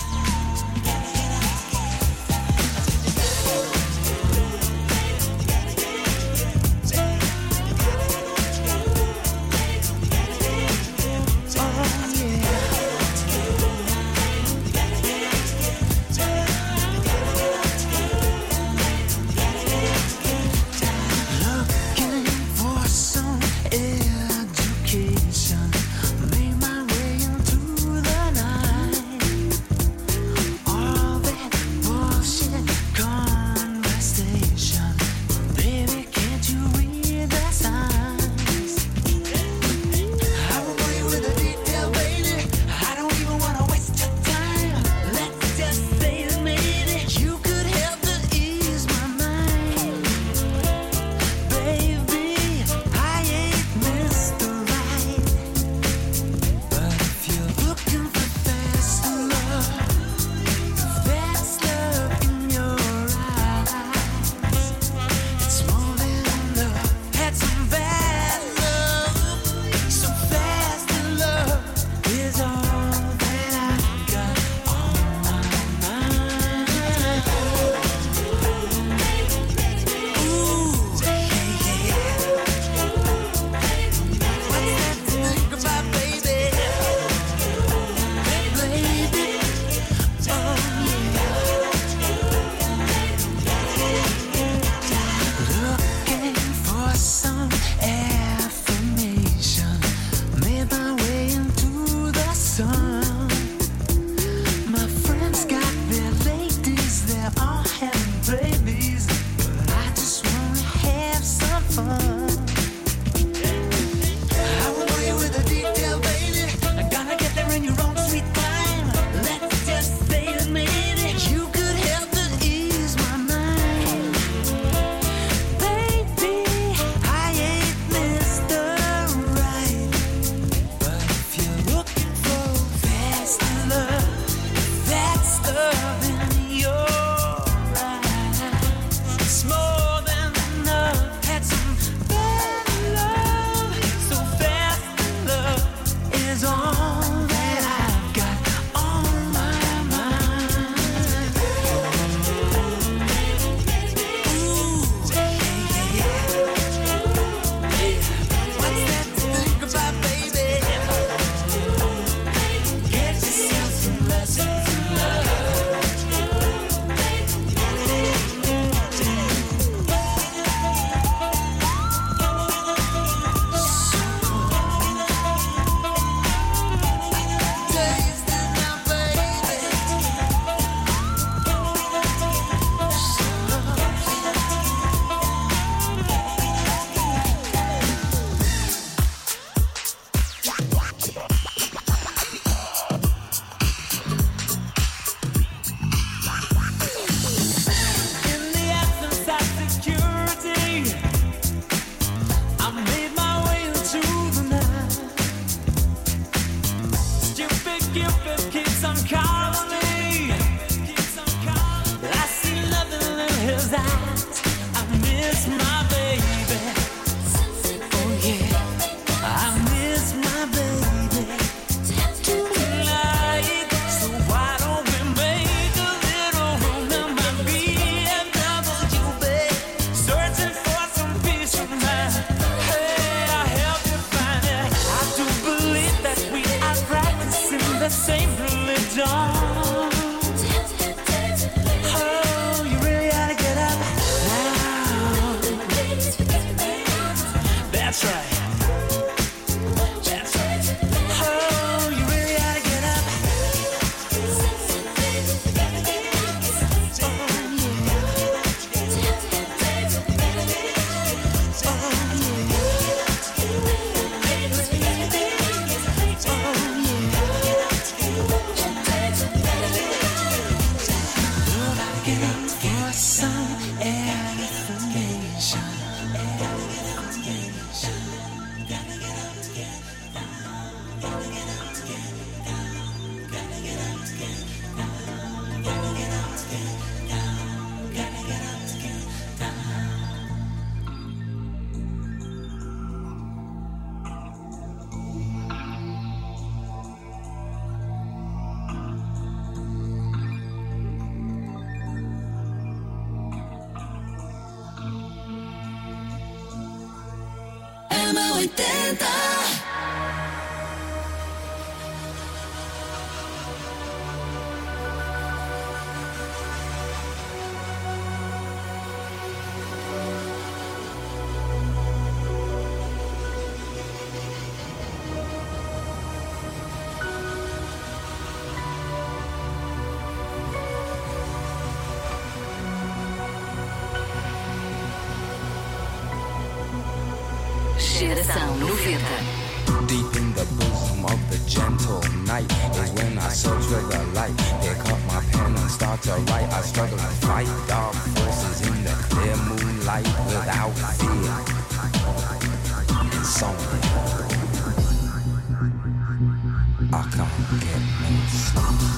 Cupid keeps on calling me. I see nothing in his eyes. I miss my baby. Oh yeah, I miss my baby tonight. So why don't we make a little room in my B M W, babe? Searching for some peace of mind. Hey, I help you find it. I do believe that we are practicing the same religion. That's right. That's right. Oh, you really gotta get up. Get up for some information. M oitenta. Geração noventa. Deep in the bosom of the gentle night is when I search for the light. Pick up my pen and start to write. I struggle to fight dark forces in the clear moonlight without fear. Insomnia. I can't get no sleep.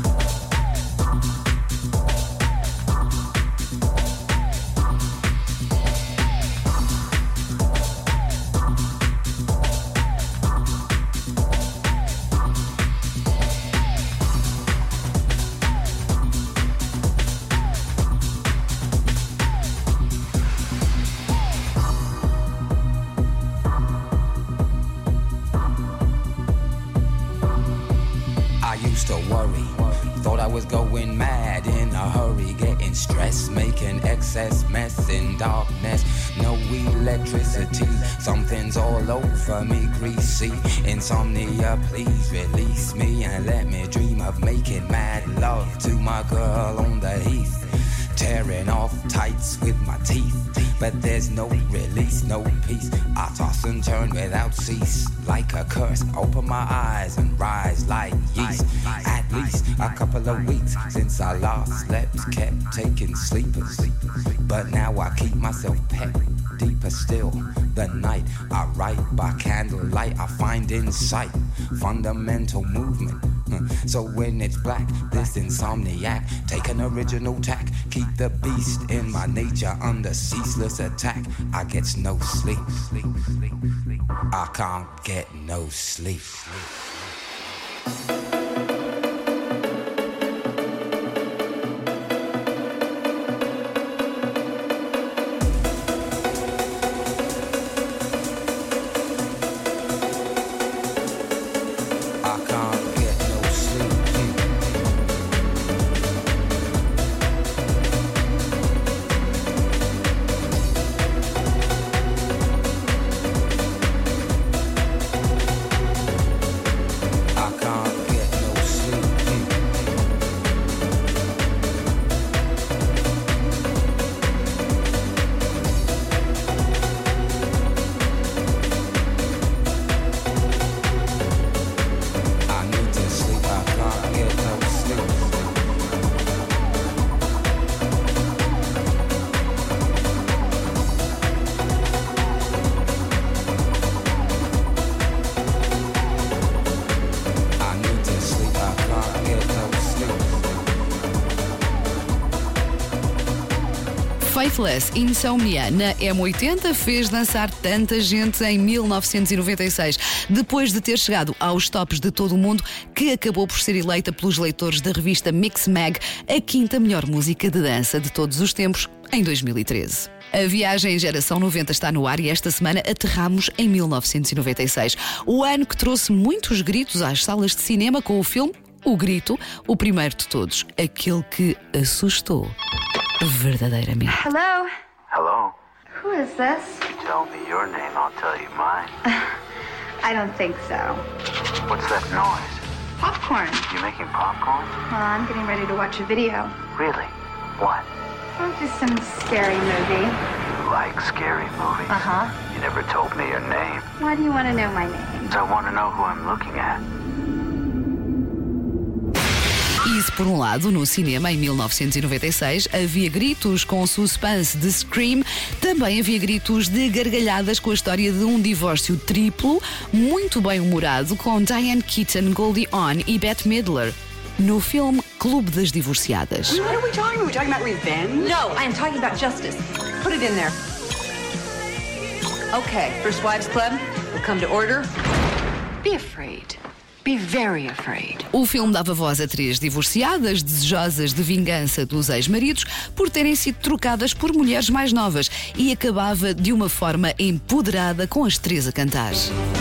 Going mad in a hurry, getting stressed, making excess mess in darkness. No electricity, something's all over me, greasy. Insomnia, please release me and let me dream of making mad love to my girl on the heath. Tearing off tights with my teeth, but there's no release, no peace. I toss and turn without cease, like a curse. Open my eyes and rise like yeast. At least a couple of weeks since I last slept, kept taking sleepers, but now I keep myself pet. Deeper still, the night I write by candlelight. I find insight, fundamental movement. So when it's black, this insomniac, take an original tack. Keep the beast in my nature under ceaseless attack. I get no sleep. I can't get no sleep. Breathless, Insomnia, na M oitenta, fez dançar tanta gente em mil novecentos e noventa e seis, depois de ter chegado aos tops de todo o mundo, que acabou por ser eleita pelos leitores da revista Mix Mag a quinta melhor música de dança de todos os tempos, em dois mil e treze. A viagem Geração noventa está no ar e esta semana aterramos em mil novecentos e noventa e seis, o ano que trouxe muitos gritos às salas de cinema com o filme O Grito, o primeiro de todos, aquele que assustou verdadeiramente. Hello? Hello? Who is this? You tell me your name, I'll tell you mine. I don't think so. What's that noise? Popcorn. You making popcorn? Well, I'm getting ready to watch a video. Really? What? Oh, just some scary movie. You like scary movies? Uh-huh. You never told me your name. Why do you want to know my name? I want to know who I'm looking at. Isso por um lado, no cinema em mil novecentos e noventa e seis havia gritos com suspense de Scream, também havia gritos de gargalhadas com a história de um divórcio triplo, muito bem humorado, com Diane Keaton, Goldie Hawn e Bette Midler, no filme Clube das Divorciadas. What are we talking about? Are we talking about revenge? No, I am talking about justice. Put it in there. Okay, First Wives Club will come to order. Be afraid. Be very afraid. O filme dava voz a três divorciadas desejosas de vingança dos ex-maridos por terem sido trocadas por mulheres mais novas e acabava de uma forma empoderada com as três a cantar.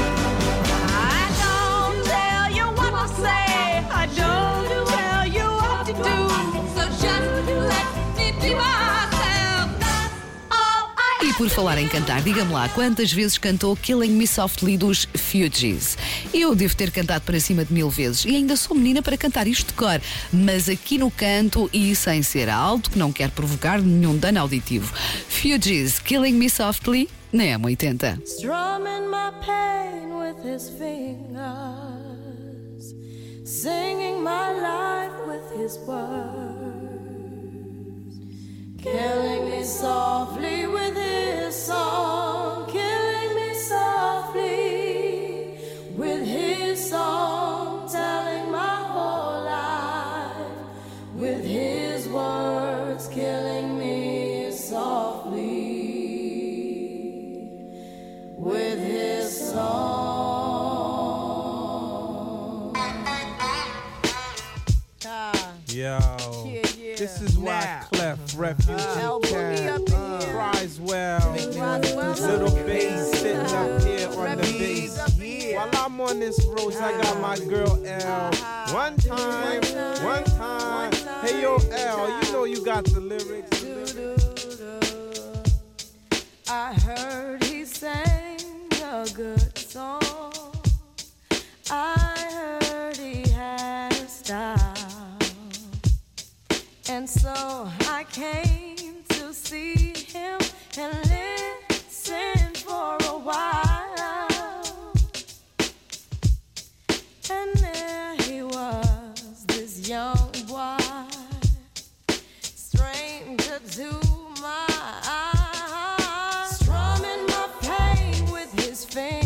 E por falar em cantar, diga-me lá, quantas vezes cantou Killing Me Softly dos Fugees? Eu devo ter cantado para cima de mil vezes e ainda sou menina para cantar isto de cor, mas aqui no canto e sem ser alto, que não quer provocar nenhum dano auditivo. Fugees, Killing Me Softly, na M oitenta. Strumming my pain with his fingers, singing my life with his words. Killing me softly with his song, killing me softly with his song, telling my whole life with his words, killing me softly with his song. Yo, yeah, yeah. This is why Clef, Refugee uh, Cat, uh, Criswell, Little Bass sitting up here on the bass. While I'm on this road, I got my girl L. One time, one time. Hey yo L, you know you got the lyrics. I heard he sang a good song. I heard he had a style. And so I came to see him and listen for a while. And there he was, this young boy, stranger to my eyes, strumming my pain with his fingers.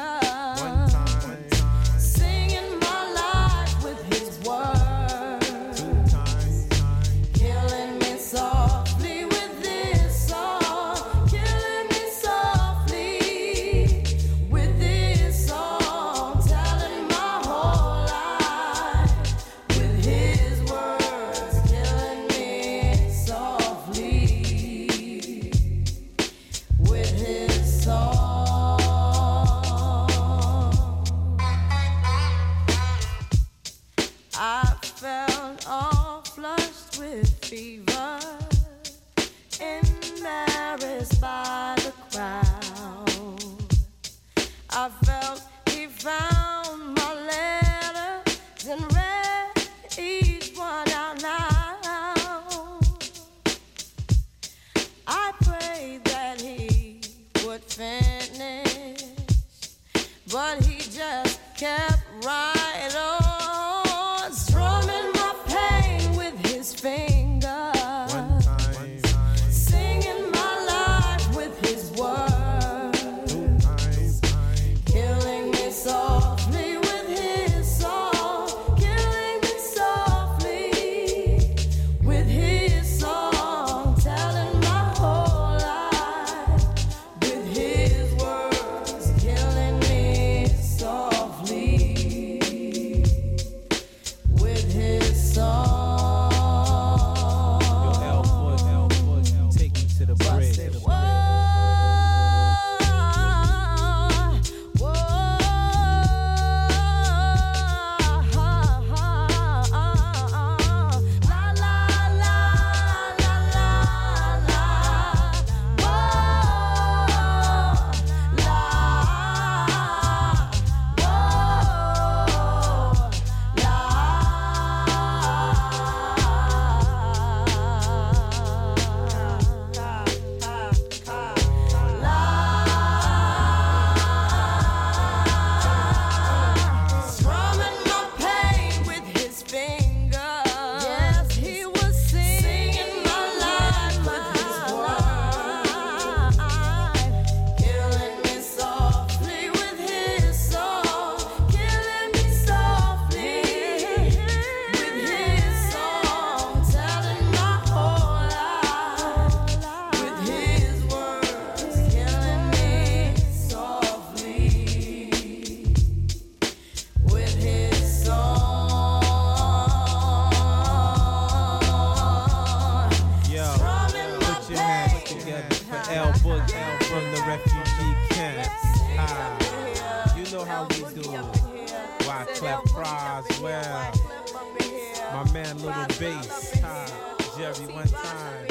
But he just kept right on, strumming my pain with his fingers, one time, one time. Singing my life with his words, two times, time. Killing me softly with his song, killing me softly with his song, telling my whole well. My man Little Bass, ah, Jerry one time.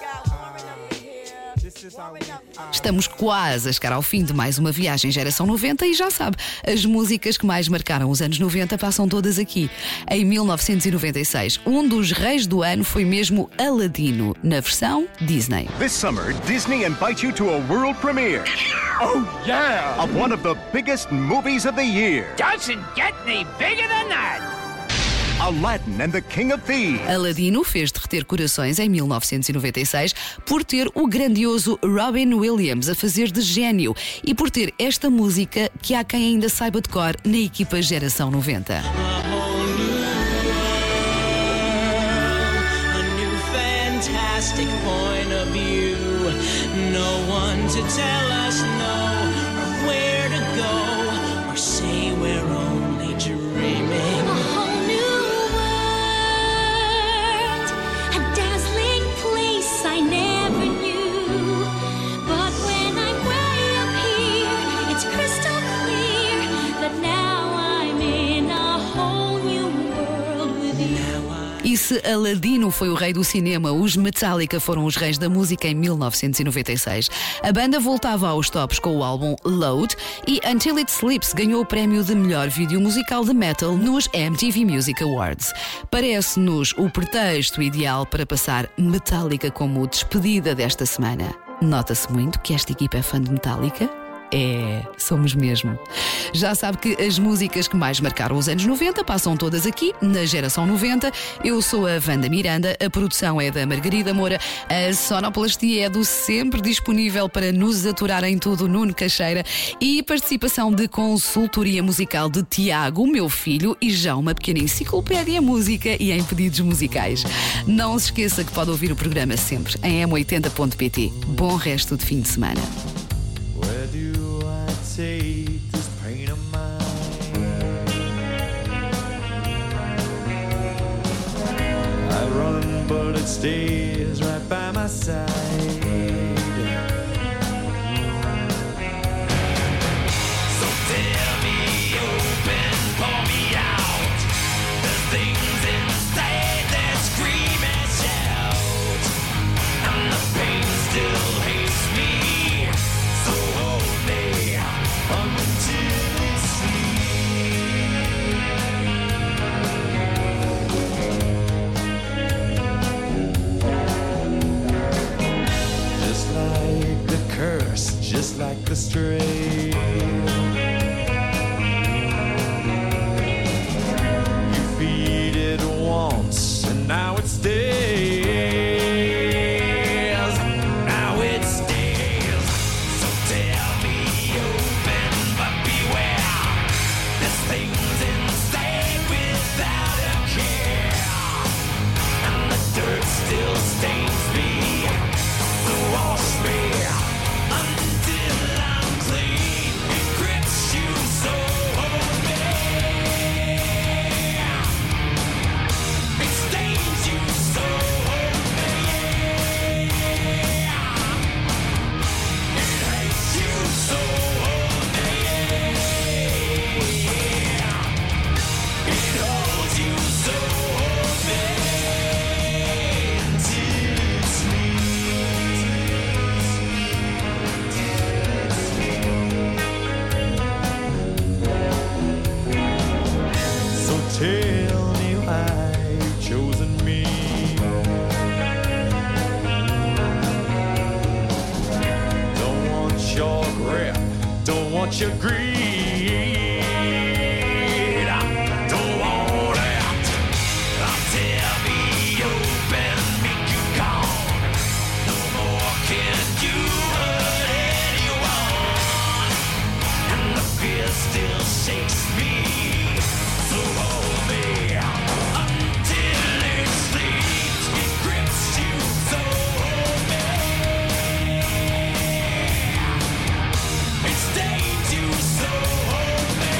Estamos quase a chegar ao fim de mais uma viagem Geração noventa e já sabe, as músicas que mais marcaram os anos noventa passam todas aqui. Em mil novecentos e noventa e seis, um dos reis do ano foi mesmo Aladino, na versão Disney. This summer, Disney invites you to a world premiere. Oh yeah! Of one of the biggest movies of the year. Doesn't get any bigger than that. Aladdin and the King of Thieves. Aladino fez derreter corações em mil novecentos e noventa e seis por ter o grandioso Robin Williams a fazer de gênio e por ter esta música que há quem ainda saiba de cor na equipa Geração noventa. Fantastic point of view. No one to tell us no, or where to go, or say we're only dreaming. A whole new world, a dazzling place I never knew. But when I'm way up here, it's crystal clear that now I'm in a whole new world with you. E se Aladino foi o rei do cinema, os Metallica foram os reis da música em mil novecentos e noventa e seis. A banda voltava aos tops com o álbum Load e Until It Sleeps ganhou o prémio de melhor vídeo musical de metal nos M T V Music Awards. Parece-nos o pretexto ideal para passar Metallica como despedida desta semana. Nota-se muito que esta equipa é fã de Metallica. É, somos mesmo. Já sabe que as músicas que mais marcaram os anos noventa passam todas aqui, na Geração noventa. Eu sou a Wanda Miranda, a produção é da Margarida Moura, a sonoplastia é do sempre disponível para nos aturar em tudo Nuno Caixeira e participação de consultoria musical de Tiago, meu filho, e já uma pequena enciclopédia em música e em pedidos musicais. Não se esqueça que pode ouvir o programa sempre em m oitenta ponto pt. Bom resto de fim de semana. Where do I take this pain of mine? I run, but it stays right by my side. So tear me open, pour me out. There's things inside that scream and shout, and the pain still hates me. So hold me until you sleep. Just like the curse, just like the stray. You feed it once, and now it stays. Now it stays. So tear me open, but beware. There's things inside without a care, and the dirt still stains me. So wash me until I'm clean. It grips you, so hold me. It stains you, so hold me. It hates you, so hold me. It holds you, so hold me. Until it sleeps. So tell me why you've chosen me. Don't want your grip, don't want your greed. Don't want it. Tear me open, make you gone. No more can you hurt anyone, and the fear still shakes me. So hold me until it sleeps. It grips you, so hold me. It stains you, so hold me.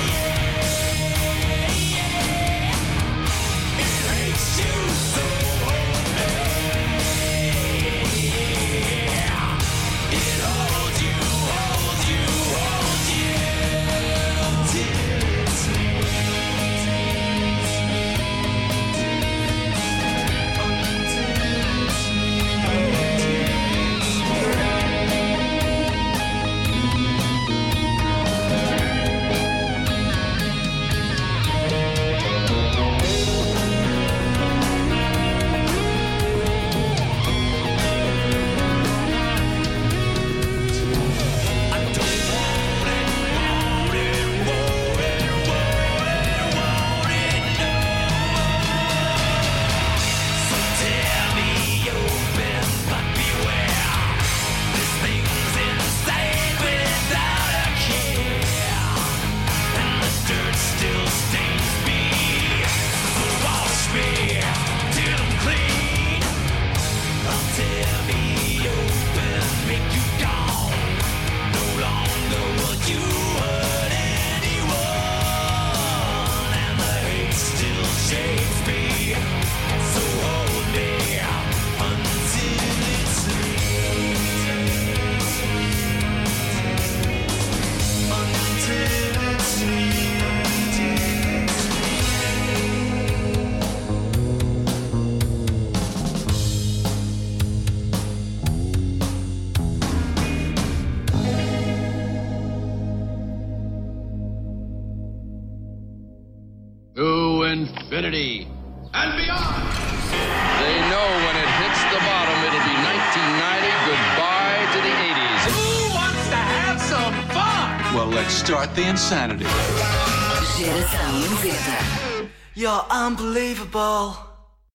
infinity and beyond. They know when it hits the bottom, it'll be nineteen ninety. Goodbye to the eighties. Who wants to have some fun? Well, let's start the insanity. Geração noventa. You're unbelievable.